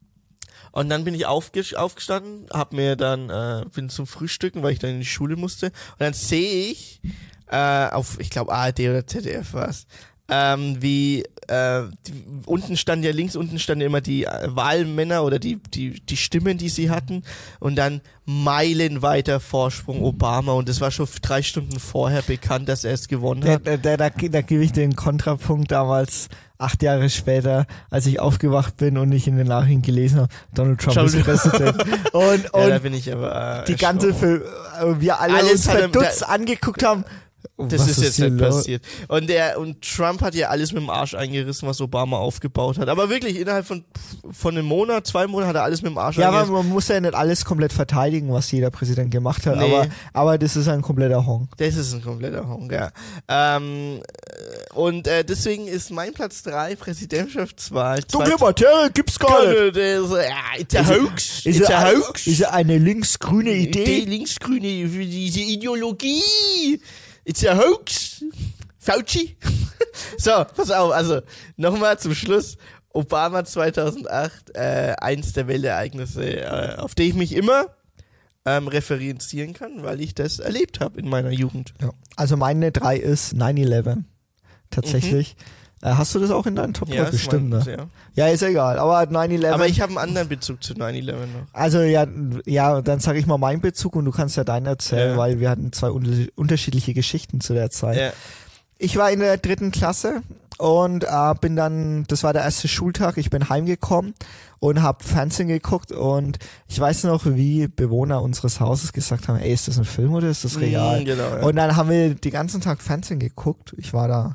Und dann bin ich aufge- aufgestanden, hab mir dann, äh, bin zum Frühstücken, weil ich dann in die Schule musste. Und dann sehe ich, äh, auf, ich glaube A R D oder Z D F war's, ähm, wie, äh, die, unten stand ja, links unten standen ja immer die äh, Wahlmänner oder die, die, die Stimmen, die sie hatten. Und dann meilenweiter Vorsprung Obama. Und es war schon drei Stunden vorher bekannt, dass er es gewonnen Da, hat. da, da, da, da gebe ich den Kontrapunkt damals, acht Jahre später, als ich aufgewacht bin und ich in den Nachrichten gelesen habe, Donald Trump ist Präsident. Und, und ja, da bin ich aber, äh, die ganze, Film, wir alle Alles uns hat er- verdutzt da- angeguckt haben. Das Was ist jetzt hier nicht los? passiert. Und der, und Trump hat ja alles mit dem Arsch eingerissen, was Obama aufgebaut hat. Aber wirklich, innerhalb von, von einem Monat, zwei Monaten hat er alles mit dem Arsch Ja, aber eingerissen. man muss ja nicht alles komplett verteidigen, was jeder Präsident gemacht hat, Nee. aber, aber das ist ein kompletter Honk. Das ist ein kompletter Honk, ja. Ähm, und äh, deswegen ist mein Platz drei Präsidentschaftswahl. Dunkle Materie gibt's gar nicht. Das, ja, it's a Ist- hoax. Ist It's ja a hoax. Ist ja eine linksgrüne Idee, Idee. linksgrüne, für diese Ideologie. It's a hoax. Fauci. So, pass auf, also nochmal zum Schluss. Obama zweitausendacht, äh, eins der Weltereignisse, äh, auf die ich mich immer ähm, referenzieren kann, weil ich das erlebt habe in meiner Jugend. Ja. Also meine drei ist nine eleven. Tatsächlich. Äh, hast du das auch in deinen Top drei? ist Bestimmt, mein- ne? ja. Ja, ist egal. Aber nine eleven. Aber ich habe einen anderen Bezug zu nine eleven noch. Also ja, ja, dann sage ich mal meinen Bezug und du kannst ja deinen erzählen, Ja. weil wir hatten zwei unter unterschiedliche Geschichten zu der Zeit. Ja. Ich war in der dritten Klasse und äh, bin dann, das war der erste Schultag, ich bin heimgekommen und habe Fernsehen geguckt und ich weiß noch, wie Bewohner unseres Hauses gesagt haben, ey, ist das ein Film oder ist das real? Mm, genau, ja. Und dann haben wir den ganzen Tag Fernsehen geguckt. Ich war da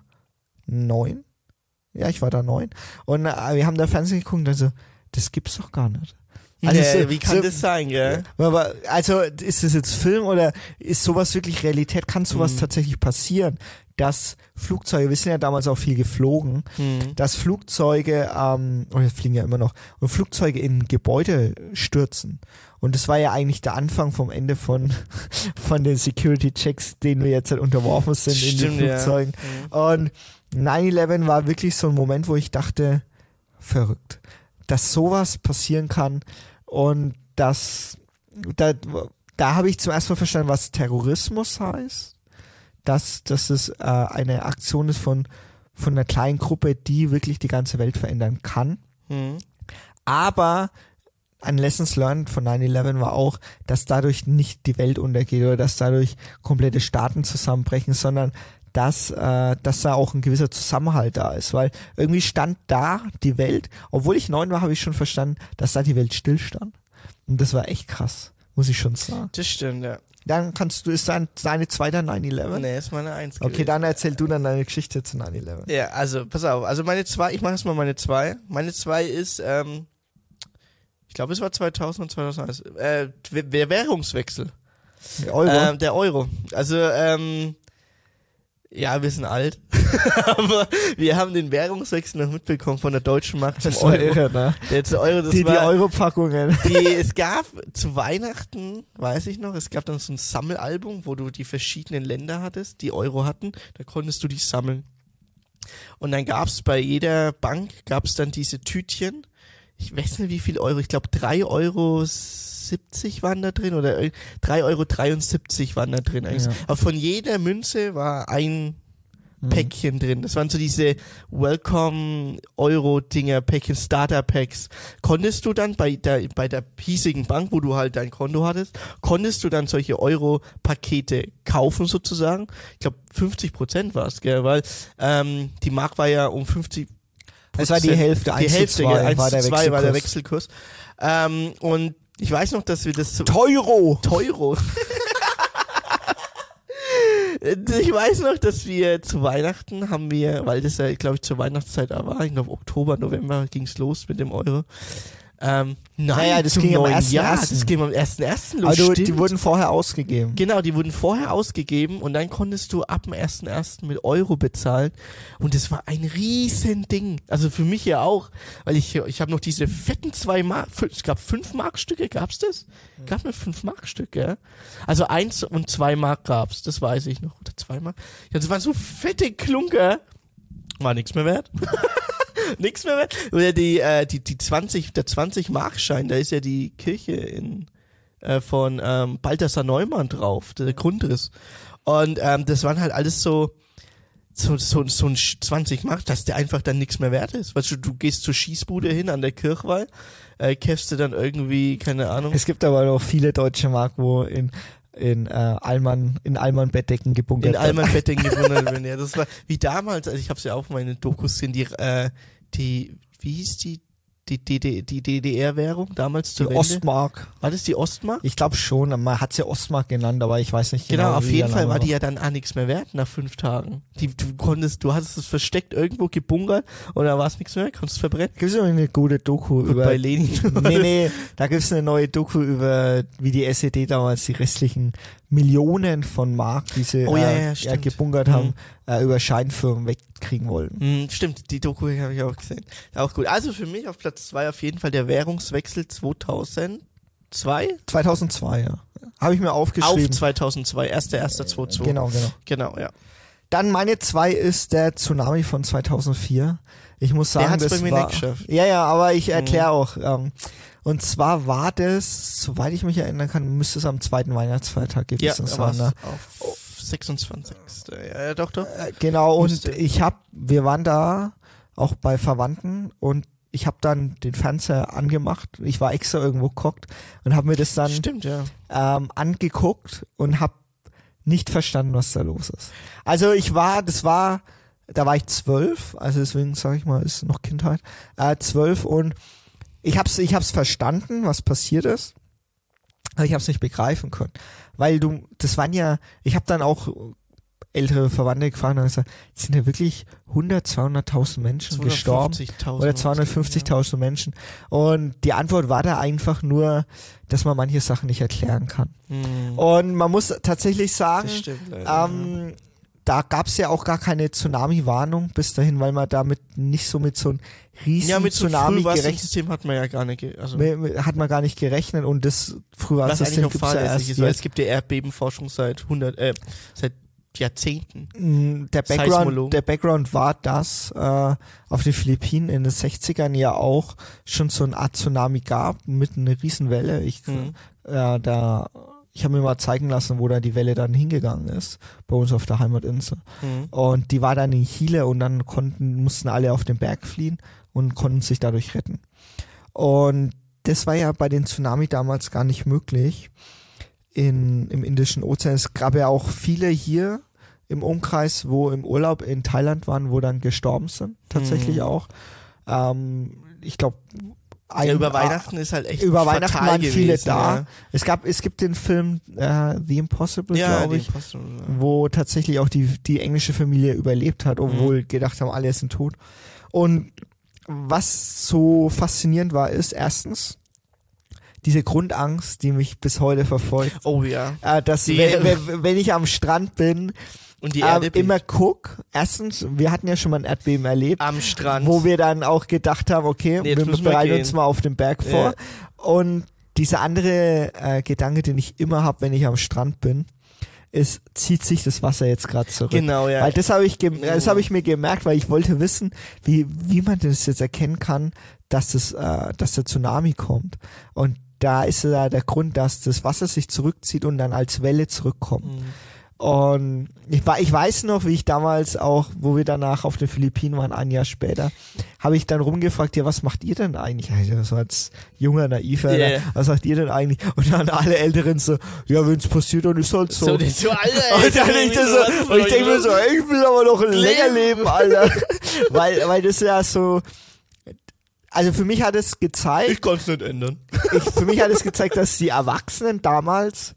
neun. Ja, ich war da neun. Und äh, wir haben da Fernsehen geguckt und dann so, das gibt's doch gar nicht. Also ja, so- wie kann so- das sein, gell? Aber, also, ist das jetzt Film oder ist sowas wirklich Realität? Kann sowas Mhm. tatsächlich passieren? Dass Flugzeuge, wir sind ja damals auch viel geflogen, Mhm. dass Flugzeuge, ähm, oder fliegen ja immer noch, und Flugzeuge in Gebäude stürzen. Und das war ja eigentlich der Anfang vom Ende von, von den Security-Checks, denen wir jetzt halt unterworfen sind in Stimmt, den ja. Flugzeugen. Und nine eleven war wirklich so ein Moment, wo ich dachte, verrückt, dass sowas passieren kann und dass, da, da habe ich zum ersten Mal verstanden, was Terrorismus heißt, dass, dass es äh, eine Aktion ist von, von einer kleinen Gruppe, die wirklich die ganze Welt verändern kann. Mhm. Aber ein Lessons learned von nine eleven war auch, dass dadurch nicht die Welt untergeht oder dass dadurch komplette Staaten zusammenbrechen, sondern dass, äh, dass da auch ein gewisser Zusammenhalt da ist, weil irgendwie stand da die Welt, obwohl ich neun war, habe ich schon verstanden, dass da die Welt stillstand. Und das war echt krass, muss ich schon sagen. Das stimmt, ja. Dann kannst du, ist dein, deine zweite nine eleven? Nee, ist meine Eins Okay, gewesen. dann erzähl du dann deine Geschichte zu nine eleven. Ja, also, pass auf. Also meine zwei, ich mache jetzt mal meine zwei. Meine zwei ist, ähm, ich glaube, es war zweitausend und zweitausendeins, äh, der Währungswechsel. Euro? Ähm, der Euro. Also, ähm, ja, wir sind alt. Aber wir haben den Währungswechsel noch mitbekommen von der deutschen Mark zum Das war Euro. irre, ne? Der zu Euro, das Die, die war, Euro-Packungen. die, es gab zu Weihnachten, weiß ich noch, es gab dann so ein Sammelalbum, wo du die verschiedenen Länder hattest, die Euro hatten, da konntest du die sammeln. Und dann gab's bei jeder Bank, gab's dann diese Tütchen, ich weiß nicht wie viel Euro, ich glaube drei Euro siebzig waren da drin oder drei Euro dreiundsiebzig waren da drin. eigentlich. Ja. Aber von jeder Münze war ein Mhm. Päckchen drin. Das waren so diese Welcome-Euro-Dinger, Päckchen, Starter-Packs. Konntest du dann bei der, bei der hiesigen Bank, wo du halt dein Konto hattest, konntest du dann solche Euro-Pakete kaufen sozusagen? Ich glaube fünfzig Prozent war es, gell, weil ähm, die Mark war ja um fünfzig Es war die Hälfte, die eins zu Hälfte, zwei gell, eins war der zu zwei war der Wechselkurs. Wechselkurs. Ähm, und ich weiß noch, dass wir das so Teuro! Teuro. Ich weiß noch, dass wir zu Weihnachten haben wir, weil das ja, glaube ich, zur Weihnachtszeit war, ich glaube Oktober, November ging's los mit dem Euro, Ähm, nein, naja, das zum ging am neuen ersten Jahr. ersten Das ging am ersten ersten los. Also stimmt. die wurden vorher ausgegeben. Genau, die wurden vorher ausgegeben und dann konntest du ab dem ersten ersten mit Euro bezahlen und das war ein riesen Ding. Also für mich ja auch, weil ich ich habe noch diese fetten zwei Mark, es gab fünf Markstücke, gab's das? Gab mir fünf Markstücke, ja? Also eins und zwei Mark gab's, das weiß ich noch, oder zwei Mark. Ja, das waren so fette Klunker, war nichts mehr wert. Nichts mehr wert. Oder die, äh, die, die zwanzig, der zwanzig-Markschein, da ist ja die Kirche in, äh, von ähm, Balthasar Neumann drauf, der Grundriss. Und ähm, das waren halt alles so, so, so, so ein zwanzig Mark, dass der einfach dann nichts mehr wert ist. Weißt du, du gehst zur Schießbude hin an der Kirchweih, äh, kämpfst du dann irgendwie, keine Ahnung. Es gibt aber noch viele deutsche Mark, wo in in äh, Allmann in Allmann Bettdecken gebunkert in Allmann Bettdecken gebunkert werden. Ja, das war wie damals, also ich habe es ja auch mal in den Dokus gesehen, die äh, die wie hieß die die die die, die D D R-Währung damals zur die Wende? Ostmark. War das die Ostmark? Ich glaube schon, man hat sie ja Ostmark genannt, aber ich weiß nicht genau. Genau, auf wie jeden der Fall Name war die ja dann auch nichts mehr wert nach fünf Tagen. Die, du konntest, du hattest es versteckt irgendwo gebunkert und da war es nichts mehr, konntest es verbrennen. Gibt's noch eine gute Doku Guck über bei Lenin. Nee, nee, da gibt's eine neue Doku über, wie die S E D damals die restlichen Millionen von Mark, die sie Oh, ja, äh, ja, ja, stimmt. Mhm. gebunkert haben, äh, über Scheinfirmen wegkriegen wollten. Hm, stimmt, die Doku habe ich auch gesehen. Auch gut. Also für mich auf Platz zwei auf jeden Fall der Währungswechsel zweitausendzwei. zweitausendzwei, ja. Habe ich mir aufgeschrieben. Auf zweitausendzwei, erster erster zweitausendzwei. Genau, genau. Genau, ja. Dann meine zwei ist der Tsunami von zweitausendvier. Ich muss sagen, Der hat's das bei mir war, nicht geschafft. Ja, ja, aber ich erkläre Mhm. auch. Ähm, und zwar war das, soweit ich mich erinnern kann, müsste es am zweiten Weihnachtsfeiertag Ja, gewesen da war's sein. Ne? auf sechsundzwanzigsten Ja, ja, doch, doch. Äh, Genau, und Müsste. ich hab, wir waren da auch bei Verwandten und ich habe dann den Fernseher angemacht. Ich war extra irgendwo geguckt und habe mir das dann Stimmt, ja. ähm, angeguckt und habe nicht verstanden, was da los ist. Also ich war, das war, da war ich zwölf, also deswegen sage ich mal, ist noch Kindheit, äh, zwölf und ich hab's, ich hab's verstanden, was passiert ist, aber ich hab's nicht begreifen können, weil du, das waren ja, ich habe dann auch ältere Verwandte gefragt und gesagt, sind ja wirklich hundert, zweihunderttausend Menschen gestorben oder zweihundertfünfzigtausend Menschen und die Antwort war da einfach nur, dass man manche Sachen nicht erklären kann. Hm. Und man muss tatsächlich sagen, Das stimmt leider, ähm, da gab's ja auch gar keine Tsunami-Warnung bis dahin, weil man damit nicht so mit so einem riesen Ja, mit so einem Tsunami gerechnet Frühwarnsystem hat man ja gar nicht, ge- also hat man gar nicht gerechnet und das was Frühwarnsystem eigentlich auch gibt's ja fahrlässig erst ist, weil es jetzt. gibt ja Erdbebenforschung seit hundert, äh, seit Jahrzehnten. Mm, Der Seismologen. Background, der Background war, dass äh, auf den Philippinen in den sechzigern ja auch schon so eine Art Tsunami gab mit einer riesen Welle. Ich, Mhm. äh, da, ich habe mir mal zeigen lassen, wo da die Welle dann hingegangen ist, bei uns auf der Heimatinsel. Mhm. Und die war dann in Chile und dann konnten, mussten alle auf den Berg fliehen und konnten sich dadurch retten. Und das war ja bei den Tsunami damals gar nicht möglich in, im Indischen Ozean. Es gab ja auch viele hier im Umkreis, wo im Urlaub in Thailand waren, wo dann gestorben sind, tatsächlich Mhm. auch. Ähm, ich glaube, Ja, über Weihnachten ist halt echt über Weihnachten fatal waren viele gewesen, da. Ja, Es gab, es gibt den Film äh, The Impossible, ja glaube die ich, Impossible, ja. wo tatsächlich auch die, die englische Familie überlebt hat, obwohl Mhm. gedacht haben, alle sind tot. Und was so faszinierend war, ist erstens diese Grundangst, die mich bis heute verfolgt. Oh ja. Äh, dass Die- wenn, wenn, wenn ich am Strand bin, Und die ähm, Erde immer guck, erstens, wir hatten ja schon mal ein Erdbeben erlebt, am Strand. wo wir dann auch gedacht haben, okay, Nee, jetzt wir müssen wir bereiten gehen. uns mal auf den Berg vor. Und dieser andere äh, Gedanke, den ich immer habe, wenn ich am Strand bin, ist, zieht sich das Wasser jetzt gerade zurück. Genau, ja. Weil das habe ich, gem- das Oh. habe ich mir gemerkt, weil ich wollte wissen, wie, wie man das jetzt erkennen kann, dass das, äh, dass der Tsunami kommt. Und da ist ja der Grund, dass das Wasser sich zurückzieht und dann als Welle zurückkommt. Mhm. Und ich, wa- ich weiß noch, wie ich damals auch, wo wir danach auf den Philippinen waren, ein Jahr später, habe ich dann rumgefragt, ja, was macht ihr denn eigentlich? Also so als junger, naiver, Yeah. was macht ihr denn eigentlich? Und dann alle Älteren so, ja, wenn es passiert, dann ist halt so. So, die- so alle, und dann ich das so, und ich denke mir so, ey, ich will aber noch länger leben, Alter. weil, weil das ja so, also für mich hat es gezeigt, Ich kann es nicht ändern. ich, für mich hat es gezeigt, dass die Erwachsenen damals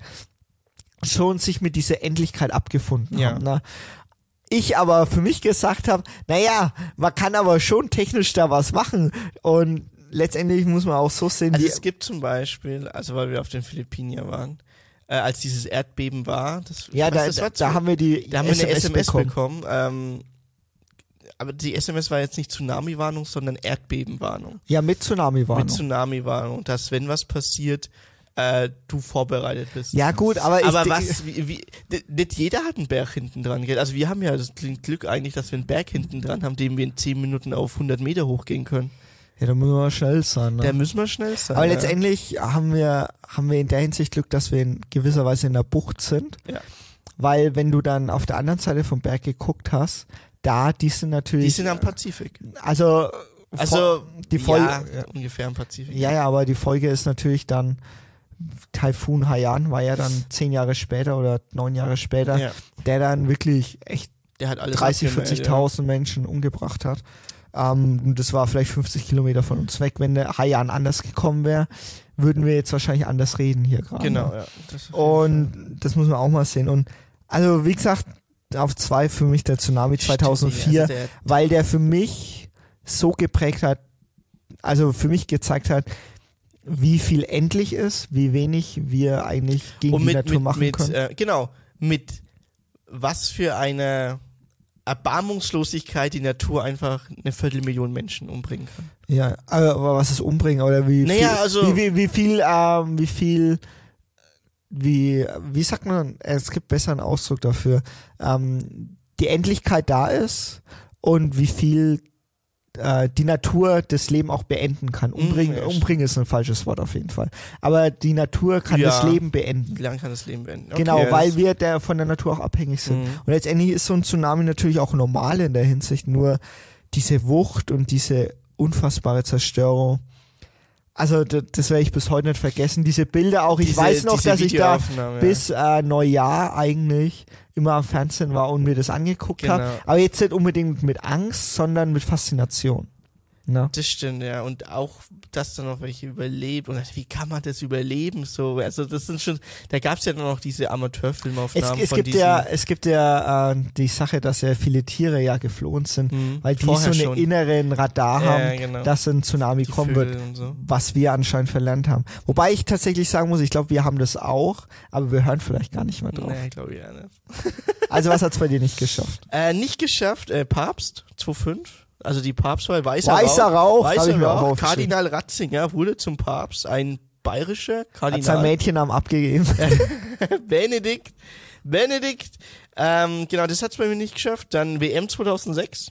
schon sich mit dieser Endlichkeit abgefunden Ja. haben. Ne? Ich aber für mich gesagt habe, naja, man kann aber schon technisch da was machen und letztendlich muss man auch so sehen, Also wie es gibt zum Beispiel, also weil wir auf den Philippinen ja waren, äh, als dieses Erdbeben war, das, ja, da, das da, war da haben wir die da haben wir eine S M S bekommen. bekommen, ähm, aber die S M S war jetzt nicht Tsunami-Warnung, sondern Erdbebenwarnung. Ja, mit Tsunami-Warnung. Mit Tsunami-Warnung, dass wenn was passiert, äh, du vorbereitet bist. Ja gut, aber ich Aber de- was, wie, wie, d- nicht jeder hat einen Berg hinten dran, gell? Also wir haben ja das Glück eigentlich, dass wir einen Berg hinten dran haben, den wir in zehn Minuten auf hundert Meter hochgehen können. Ja, da müssen wir schnell sein. Ne? Da müssen wir schnell sein. Aber ja. letztendlich haben wir, haben wir in der Hinsicht Glück, dass wir in gewisser Weise in der Bucht sind. Ja. Weil wenn du dann auf der anderen Seite vom Berg geguckt hast, da, die sind natürlich... Die sind am Pazifik. Also, Also, die Folge, ja, ja, ungefähr am Pazifik. ja, ja, aber die Folge ist natürlich dann, Taifun Haiyan war ja dann zehn Jahre später oder neun Jahre später, Ja. der dann wirklich echt Der hat alles dreißig, abgemeldet, vierzigtausend Menschen umgebracht hat. Ähm, und das war vielleicht fünfzig Kilometer von uns weg. Wenn der Haiyan anders gekommen wäre, würden wir jetzt wahrscheinlich anders reden hier gerade. Genau, ja. Das Und das muss man auch mal sehen. Und also wie gesagt, auf zwei für mich der Tsunami zweitausendvier, also der- weil der für mich so geprägt hat, also für mich gezeigt hat, wie viel endlich ist, wie wenig wir eigentlich gegen Und die mit, Natur mit, machen mit, können. äh, genau, mit was für eine Erbarmungslosigkeit die Natur einfach eine Viertelmillion Menschen umbringen kann. Ja, aber, aber was ist umbringen oder wie Naja, viel, also- wie, wie, wie viel, ähm, wie viel, wie, wie sagt man, es gibt besser einen Ausdruck dafür, ähm, die Endlichkeit da ist und wie viel äh, die Natur das Leben auch beenden kann. Umbringen, ja, umbringen ist ein falsches Wort auf jeden Fall. Aber die Natur kann Ja. das Leben beenden. Wie lange kann das Leben beenden? Okay, Genau, das- weil wir der, von der Natur auch abhängig sind. Mhm. Und letztendlich ist so ein Tsunami natürlich auch normal in der Hinsicht, nur diese Wucht und diese unfassbare Zerstörung. Also das, das werde ich bis heute nicht vergessen. Diese Bilder auch, ich Diese- weiß noch, diese dass ich da Videoaufnahmen, ja. bis äh, Neujahr eigentlich immer am Fernsehen war und mir das angeguckt Genau. habe. Aber jetzt nicht unbedingt mit Angst, sondern mit Faszination. Na? Das stimmt, ja. Und auch, dass da noch welche überlebt. Und wie kann man das überleben? So, also das sind schon, da gab es ja noch diese Es, Amateurfilmaufnahmen es von gibt diesen, ja, es gibt ja äh, die Sache, dass ja viele Tiere ja geflohen sind, Mhm. weil die Vorher so schon. einen inneren Radar Ja, haben, genau. dass ein Tsunami die kommen Vögel wird, und so. was wir anscheinend verlernt haben. Wobei ich tatsächlich sagen muss, ich glaube, wir haben das auch, aber wir hören vielleicht gar nicht mehr drauf. Nee, glaube ich ja nicht. Also was hat's bei dir nicht geschafft? Äh, nicht geschafft, äh, Papst, zweitausendfünf. Also die Papstwahl, Weißer, Weißer Rauch, hab ich Weißer mir auch Rauch, aufgeschrieben. Kardinal Ratzinger wurde zum Papst, ein bayerischer Hat sein Kardinal. Mädchennamen abgegeben. Benedikt, Benedikt, ähm, genau, das hat's bei mir nicht geschafft. Dann W M zweitausendsechs,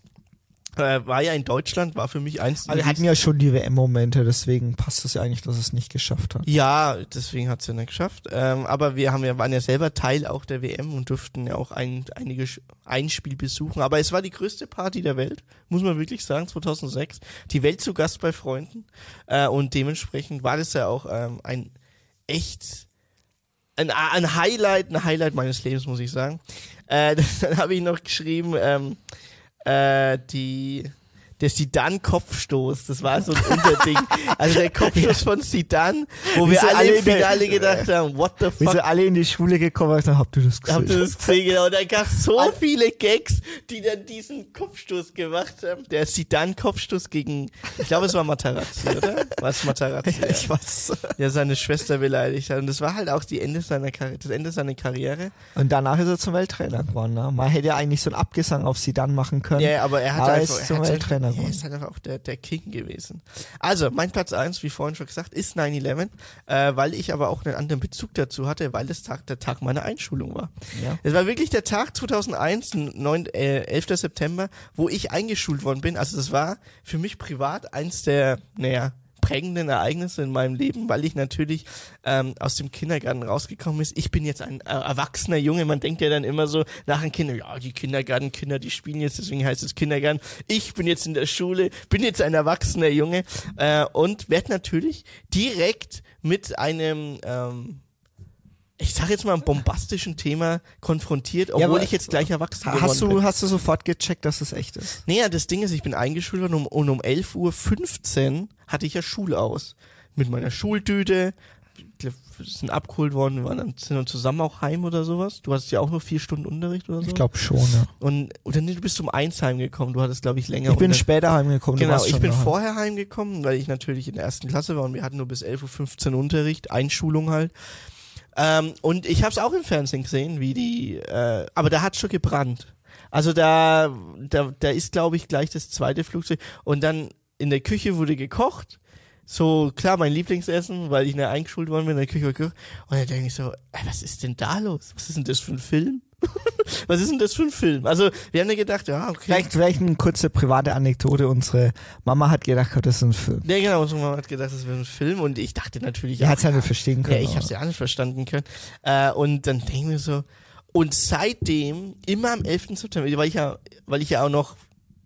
äh, war ja in Deutschland, war für mich eins. Aber wir hatten ja schon die W M-Momente, deswegen passt es ja eigentlich, dass es nicht geschafft hat. Ja, deswegen hat's ja nicht geschafft. Ähm, aber wir haben ja, waren ja selber Teil auch der W M und durften ja auch ein, einige Sch- ein Spiel besuchen. Aber es war die größte Party der Welt, muss man wirklich sagen, zweitausendsechs. Die Welt zu Gast bei Freunden. Äh, und dementsprechend war das ja auch ähm, ein echt ein, ein Highlight, ein Highlight meines Lebens, muss ich sagen. Äh, dann habe ich noch geschrieben, ähm, äh, die der Zidane-Kopfstoß, das war so ein Unterding. Also der Kopfstoß von Zidane, wo Wie wir sie alle alle im in der- Finale gedacht haben, what the Wir fuck. sind alle in die Schule gekommen und dann habt ihr das gesehen. Habt ihr das gesehen? Genau, da gab es so viele Gags, die dann diesen Kopfstoß gemacht haben. Der Zidane-Kopfstoß gegen, ich glaube, es war Materazzi, oder? War es Materazzi? Ja, ich weiß. Der seine Schwester beleidigt hat. Und das war halt auch die Ende seiner Karri- das Ende seiner Karriere. Und danach ist er zum Welttrainer geworden. Ne? Man hätte ja eigentlich so einen Abgesang auf Zidane machen können. Ja, aber er hat aber er einfach, ist zum er hat Welttrainer einfach, er geworden. ist halt einfach auch der, der King gewesen. Also, mein Platz eins, wie vorhin schon gesagt, ist nine eleven, äh, weil ich aber auch einen anderen Bezug dazu hatte, weil es Tag, der Tag meiner Einschulung war. Ja. Es war wirklich der Tag zweitausendeins, neun, äh, elfter September, wo ich eingeschult worden bin. Also das war für mich privat eins der, naja, prägenden Ereignisse in meinem Leben, weil ich natürlich ähm, aus dem Kindergarten rausgekommen ist. Ich bin jetzt ein äh, erwachsener Junge. Man denkt ja dann immer so nach den Kindern, ja, die Kindergartenkinder, die spielen jetzt, deswegen heißt es Kindergarten. Ich bin jetzt in der Schule, bin jetzt ein erwachsener Junge äh, und werde natürlich direkt mit einem ähm, ich sag jetzt mal, einem bombastischen Thema konfrontiert, obwohl Ja, aber ich jetzt gleich erwachsen geworden Hast bin. du, hast du sofort gecheckt, dass es echt ist? Naja, das Ding ist, ich bin eingeschult worden um, und um elf Uhr fünfzehn hatte ich ja Schule aus. Mit meiner Schultüte, glaub, wir sind abgeholt worden, wir waren dann, sind dann zusammen auch heim oder sowas. Du hattest ja auch nur vier Stunden Unterricht oder so. Ich glaube schon, ja. Und, oder nee, du bist um eins heimgekommen, du hattest, glaube ich, länger. Ich bin Unter- später heimgekommen. Genau, ich bin daheim. vorher heimgekommen, weil ich natürlich in der ersten Klasse war und wir hatten nur bis elf Uhr fünfzehn Unterricht, Einschulung halt. Ähm, und ich habe es auch im Fernsehen gesehen, wie die, äh, aber da hat schon gebrannt. Also da, da, da ist, glaube ich, gleich das zweite Flugzeug. Und dann in der Küche wurde gekocht. So, klar, mein Lieblingsessen, weil ich nicht eingeschult worden bin, in der Küche wurde gekocht. Und dann denke ich so, ey, was ist denn da los? Was ist denn das für ein Film? Was ist denn das für ein Film? Also, wir haben ja gedacht, ja, okay. Vielleicht, vielleicht eine kurze private Anekdote. Unsere Mama hat gedacht, das ist ein Film. Ja, genau, unsere Mama hat gedacht, das wäre ein Film und ich dachte natürlich, Er ja, hat es ja nicht verstehen können. ja, ich habe es ja auch nicht verstanden können. Äh, und dann denken wir so, und seitdem, immer am elften September, weil ich ja, weil ich ja auch noch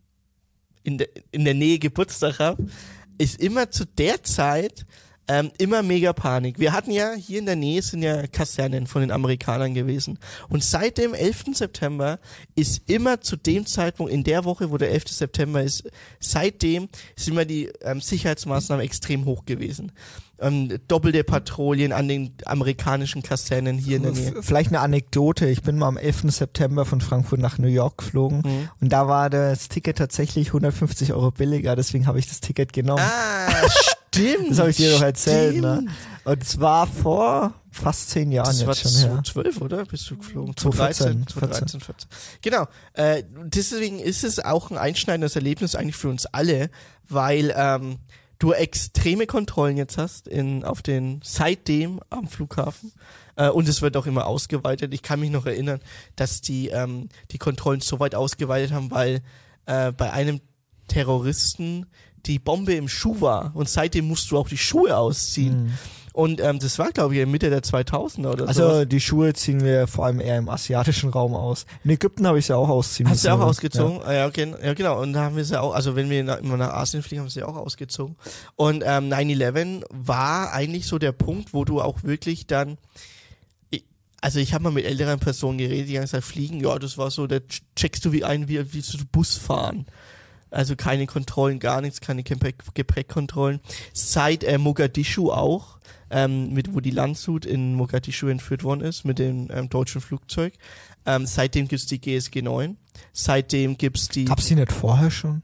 in der, in der Nähe Geburtstag habe, ist immer zu der Zeit ähm, immer mega Panik. Wir hatten ja, hier in der Nähe sind ja Kasernen von den Amerikanern gewesen. Und seit dem elften September ist immer zu dem Zeitpunkt, in der Woche, wo der elfte September ist, seitdem sind immer die ähm, Sicherheitsmaßnahmen extrem hoch gewesen. Ähm, doppelte Patrouillen an den amerikanischen Kasernen hier in der Nähe. Vielleicht eine Anekdote. Ich bin mal am elften September von Frankfurt nach New York geflogen Mhm. und da war das Ticket tatsächlich hundertfünfzig Euro billiger, deswegen habe ich das Ticket genommen. Ah, stimmt. Das habe ich dir doch erzählt, stimmt. ne? Und es war vor fast zehn Jahren Das war jetzt schon her. zwölf, oder? Bist du geflogen? zweitausenddreizehn, zweitausenddreizehn, vierzehn. Genau. Äh, deswegen ist es auch ein einschneidendes Erlebnis eigentlich für uns alle, weil ähm, du extreme Kontrollen jetzt hast in auf den seitdem am Flughafen. Äh, und es wird auch immer ausgeweitet. Ich kann mich noch erinnern, dass die ähm, die Kontrollen so weit ausgeweitet haben, weil äh, bei einem Terroristen die Bombe im Schuh war und seitdem musst du auch die Schuhe ausziehen. Mhm. Und ähm, das war, glaube ich, in Mitte der zweitausender oder so. Also die Schuhe ziehen wir vor allem eher im asiatischen Raum aus. In Ägypten habe ich sie auch ausziehen Hast du müssen. auch ausgezogen? Ja. Ja, okay, ja, genau. Und da haben wir sie auch, also wenn wir nach, immer nach Asien fliegen, haben wir sie auch ausgezogen. Und ähm, neun elf war eigentlich so der Punkt, wo du auch wirklich dann, ich, also ich habe mal mit älteren Personen geredet, die haben gesagt, fliegen, ja, das war so, da checkst du wie ein, wie, wie zu Bus fahren. Also keine Kontrollen, gar nichts, keine Gepäck, Gepäckkontrollen. Seit äh, Mogadischu auch, ähm, mit wo die Landshut in Mogadischu entführt worden ist, mit dem ähm, deutschen Flugzeug. Ähm, seitdem gibt's die G S G neun. Seitdem gibt's die... Gab's die nicht vorher schon?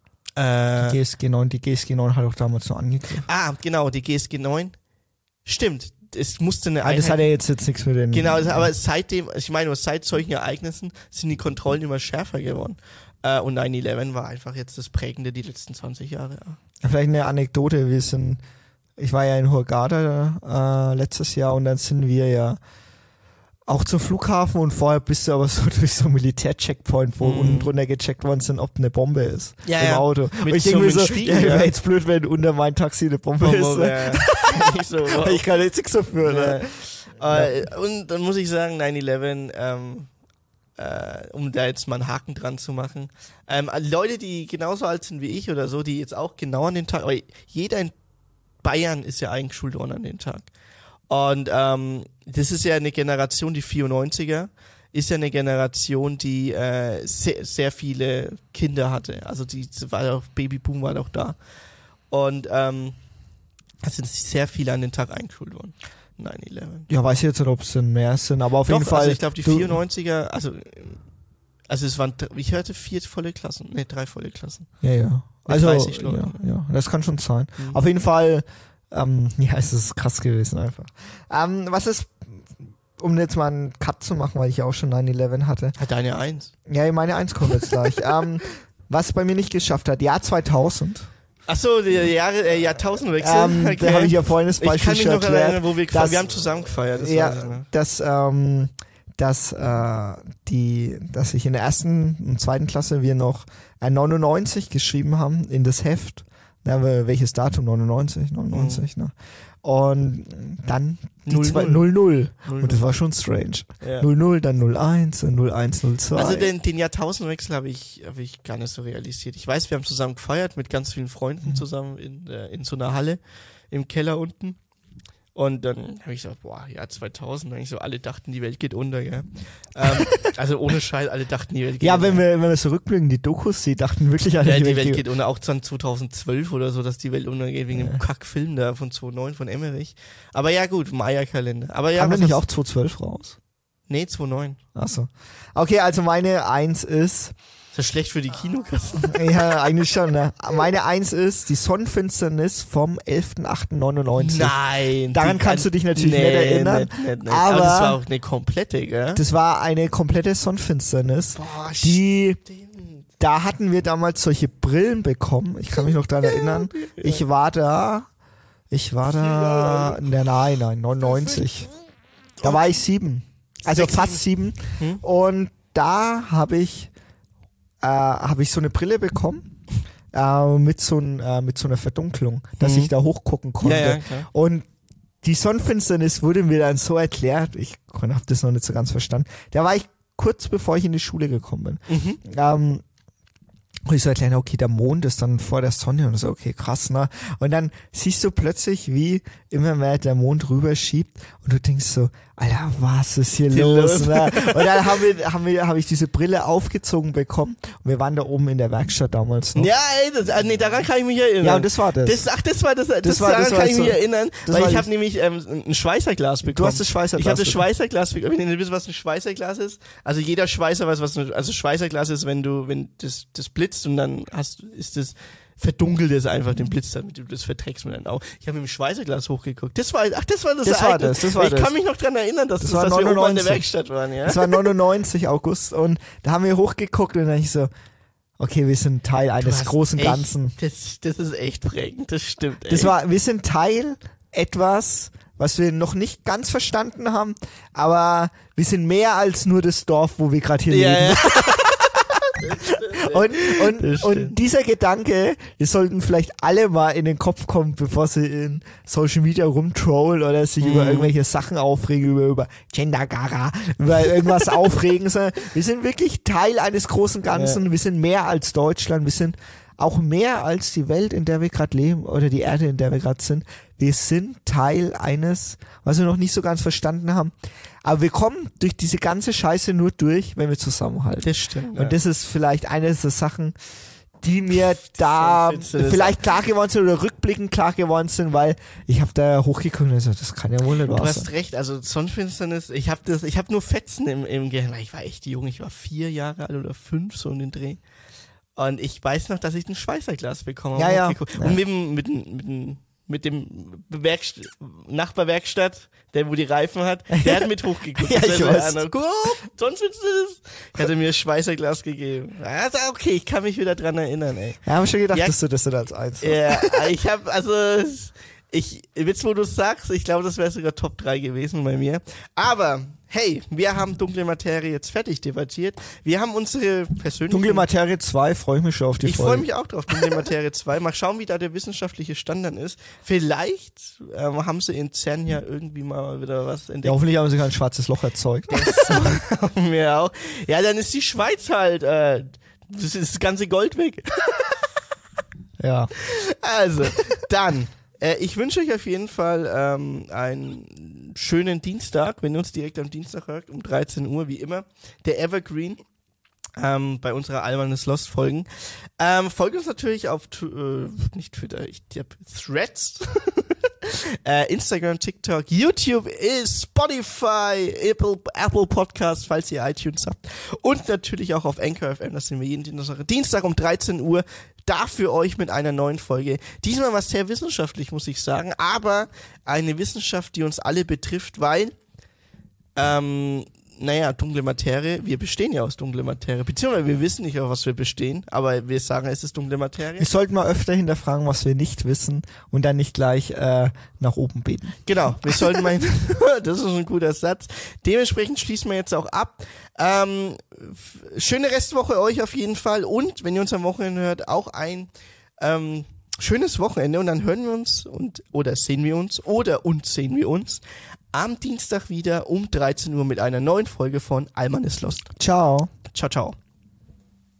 Äh, Die G S G neun, die G S G neun hat auch damals noch angegriffen. ah, genau, die G S G neun. Stimmt, es musste eine Ah, das Einheit... hat ja jetzt, jetzt nichts mit den... Genau, das- aber seitdem, ich meine, nur seit solchen Ereignissen sind die Kontrollen immer schärfer geworden. Äh, und neun elf war einfach jetzt das Prägende die letzten zwanzig Jahre. Ja. Vielleicht eine Anekdote, wir sind, ich war ja in Hurghada äh, letztes Jahr und dann sind wir ja auch zum Flughafen und vorher bist du aber so durch so einen Militär-Checkpoint, wo Mhm. unten drunter gecheckt worden sind, ob eine Bombe ist Ja, im ja. Auto. Mit und ich so denke mir einem so, Spiegel, ja, ja. wäre jetzt blöd, wenn unter mein Taxi eine Bombe, ist. Bombe, Ne? äh, nicht so, wow. Ich kann jetzt nichts dafür. Ne? Äh, und dann muss ich sagen, neun elf, ähm, äh, um da jetzt mal einen Haken dran zu machen. Ähm, Leute, die genauso alt sind wie ich oder so, die jetzt auch genau an den Tag, aber jeder in Bayern ist ja eingeschult worden an den Tag. Und ähm, das ist ja eine Generation, die vierundneunziger, ist ja eine Generation, die äh, sehr, sehr viele Kinder hatte. Also die war auch, Babyboom war doch da. Und ähm, da sind sehr viele an den Tag eingeschult worden. neun elf. Ja, weiß ich jetzt nicht, ob es denn mehr sind, aber auf Doch, jeden Fall. also ich glaube die du- vierundneunziger, also also es waren, ich hörte vier volle Klassen, ne, drei volle Klassen. Ja, ja. Also, dreißig ja, Leuten. ja, das kann schon sein. Mhm. Auf jeden Fall, ähm, ja, es ist krass gewesen einfach. Ähm, was ist, um jetzt mal einen Cut zu machen, weil ich ja auch schon neun elf hatte. Hat deine eins. Ja, meine Eins kommt jetzt gleich. ähm, was bei mir nicht geschafft hat, Jahr zweitausend. Ach so, der Jahre, äh, Jahrtausendwechsel. Ähm, Okay. Da habe ich ja vorhin das Ich kann Beispiel mich schon noch erklärt. erinnern, wo wir gefeiert, dass- wir haben zusammen gefeiert. Das weiß ich ja, noch. dass, ähm, dass, äh, die, dass ich in der ersten und zweiten Klasse wir noch ein neunundneunzig geschrieben haben in das Heft. Na, welches Datum? neunundneunzig, neunundneunzig, ne? Und dann die Null, zwei, null. null null. Null, Und das null. war schon strange. Ja. null null, dann null eins, dann null eins, null zwei. Also den, den Jahrtausendwechsel habe ich, habe ich gar nicht so realisiert. Ich weiß, wir haben zusammen gefeiert mit ganz vielen Freunden Mhm. zusammen in, äh, in so einer Halle im Keller unten. Und dann habe ich gesagt, boah, Jahr zweitausend, eigentlich so, alle dachten, die Welt geht unter, gell. ähm, also ohne Scheiß, alle dachten, die Welt geht ja, unter. Ja, wenn wir, wenn wir so rückblicken, die Dokus, die dachten wirklich alle, ja, die, die Welt, Welt geht geht unter. Auch dann zweitausendzwölf oder so, dass die Welt untergeht, wegen ja. dem Kackfilm da von zweitausendneun von Emmerich. Aber ja, gut, Maya-Kalender. Aber ja, haben wir nicht auch zweitausendzwölf raus? Nee, zweitausendneun. Ach so. Okay, also meine Eins ist... Ist das schlecht für die Kinokassen? Ja, eigentlich schon, ne? Meine Eins ist die Sonnenfinsternis vom elfter achter neunundneunzig. Nein! Daran kannst du dich natürlich nee, nicht erinnern. Nicht, nicht, nicht. Aber, aber das war auch eine komplette, gell? Das war eine komplette Sonnenfinsternis. Boah, die, stimmt. Da hatten wir damals solche Brillen bekommen. Ich kann mich noch daran erinnern. Ich war da, ich war da, nein, nein, nein, neunundneunzig. Da war ich sieben. Also fast sieben. Hm? Und da habe ich Äh, habe ich so eine Brille bekommen äh, mit, so ein, äh, mit so einer Verdunklung, dass mhm. ich da hochgucken konnte. Ja, ja, und die Sonnenfinsternis wurde mir dann so erklärt, ich habe das noch nicht so ganz verstanden. Da war ich kurz bevor ich in die Schule gekommen bin. Mhm. Ähm, und ich so erklären, okay, der Mond ist dann vor der Sonne und so, okay, krass, ne? Und dann siehst du plötzlich, wie immer mehr der Mond rüberschiebt und du denkst so, Alter, was ist hier los, los? Ne? Und dann haben wir, haben wir, habe ich diese Brille aufgezogen bekommen und wir waren da oben in der Werkstatt damals noch. Ja, ey, das, nee, daran kann ich mich erinnern. Ja, und das war das. das ach, das war das, das, das war, daran das war kann ich so, mich erinnern, weil ich habe nämlich ähm, ein Schweißerglas bekommen. Du hast das Schweißerglas Ich habe das Schweißerglas bekommen. Wenn ihr nicht wisst, was ein Schweißerglas ist, also jeder Schweißer weiß, was ein, also Schweißerglas ist, wenn du, wenn das, das blitzt und dann hast, ist das, verdunkelt es einfach den Blitz, damit du das verträgst mit deinen Augen. Ich habe mit dem Schweißerglas hochgeguckt. Das war, ach, das war das Das war das, das war Ich das. kann mich noch dran erinnern, dass, das das, war dass wir oben in der neunundneunzig. Werkstatt waren, ja. Das war neunundneunzig August und da haben wir hochgeguckt und dann ich so, okay, wir sind Teil eines großen echt, Ganzen. Das, das ist echt prägend, das stimmt. Das war, wir sind Teil etwas, was wir noch nicht ganz verstanden haben, aber wir sind mehr als nur das Dorf, wo wir gerade hier ja, leben. Ja. und, und, und dieser Gedanke, wir sollten vielleicht alle mal in den Kopf kommen, bevor sie in Social Media rumtrollen oder sich mm. über irgendwelche Sachen aufregen, über, über Gender Gaga, über irgendwas aufregen. Wir sind wirklich Teil eines großen Ganzen, ja. Wir sind mehr als Deutschland, wir sind auch mehr als die Welt, in der wir gerade leben oder die Erde, in der wir gerade sind. Wir sind Teil eines, was wir noch nicht so ganz verstanden haben. Aber wir kommen durch diese ganze Scheiße nur durch, wenn wir zusammenhalten. Das stimmt. Und ja. das ist vielleicht eine dieser Sachen, die mir da vielleicht klar geworden sind oder rückblickend klar geworden sind, weil ich habe da hochgeguckt und gesagt, das kann ja wohl nicht wahr sein. Du hast recht, also Sonnenfinsternis, ich habe das, ich habe nur Fetzen im, im Gehirn, weil ich war echt jung, ich war vier Jahre alt oder fünf, so in den Dreh. Und ich weiß noch, dass ich ein Schweißerglas bekommen habe. Ja, ja. Und ja. mit dem, mit dem, mit dem, mit dem Werkst- Nachbarwerkstatt, der wo die Reifen hat, der hat mit hochgeguckt. Ja, ich weiß. Guck, sonst willst du das? Er hatte mir ein Schweißerglas gegeben. Also, okay, ich kann mich wieder dran erinnern, ey. Ja, hab schon gedacht, ja, dass du das als eins hast. Ja, ich habe also ich jetzt wo du es sagst, ich glaube, das wäre sogar Top drei gewesen bei mir. Aber hey, wir haben Dunkle Materie jetzt fertig debattiert. Wir haben unsere persönlichen... Dunkle Materie zwei, freue ich mich schon auf die ich Folge. Ich freue mich auch drauf, Dunkle Materie zwei. Mal schauen, wie da der wissenschaftliche Stand dann ist. Vielleicht ähm, haben sie in CERN ja irgendwie mal wieder was entdeckt. Ja, hoffentlich haben sie kein schwarzes Loch erzeugt. Das mir auch. Ja, dann ist die Schweiz halt... Äh, das ist das ganze Gold weg. Ja. Also, dann... Ich wünsche euch auf jeden Fall ähm, einen schönen Dienstag, wenn ihr uns direkt am Dienstag hört, um dreizehn Uhr, wie immer. Der Evergreen ähm, bei unserer Albernes Lost Folgen. Ähm, folgt uns natürlich auf, äh, nicht Twitter, ich hab Threads, äh, Instagram, TikTok, YouTube, Spotify, Apple, Apple Podcast, falls ihr iTunes habt. Und natürlich auch auf Anchor F M, das sind wir jeden Dienstag, Dienstag um dreizehn Uhr. Da für euch mit einer neuen Folge. Diesmal was sehr wissenschaftlich, muss ich sagen, aber eine Wissenschaft, die uns alle betrifft, weil, ähm, naja, dunkle Materie, wir bestehen ja aus dunkler Materie, beziehungsweise wir wissen nicht, auf was wir bestehen, aber wir sagen, es ist dunkle Materie. Wir sollten mal öfter hinterfragen, was wir nicht wissen und dann nicht gleich äh, nach oben beten. Genau, wir sollten mal, das ist ein guter Satz. Dementsprechend schließen wir jetzt auch ab. Ähm, f- schöne Restwoche euch auf jeden Fall und, wenn ihr uns am Wochenende hört, auch ein ähm, schönes Wochenende und dann hören wir uns und oder sehen wir uns oder und sehen wir uns am Dienstag wieder um dreizehn Uhr mit einer neuen Folge von Alman ist Lost. Ciao. Ciao, ciao.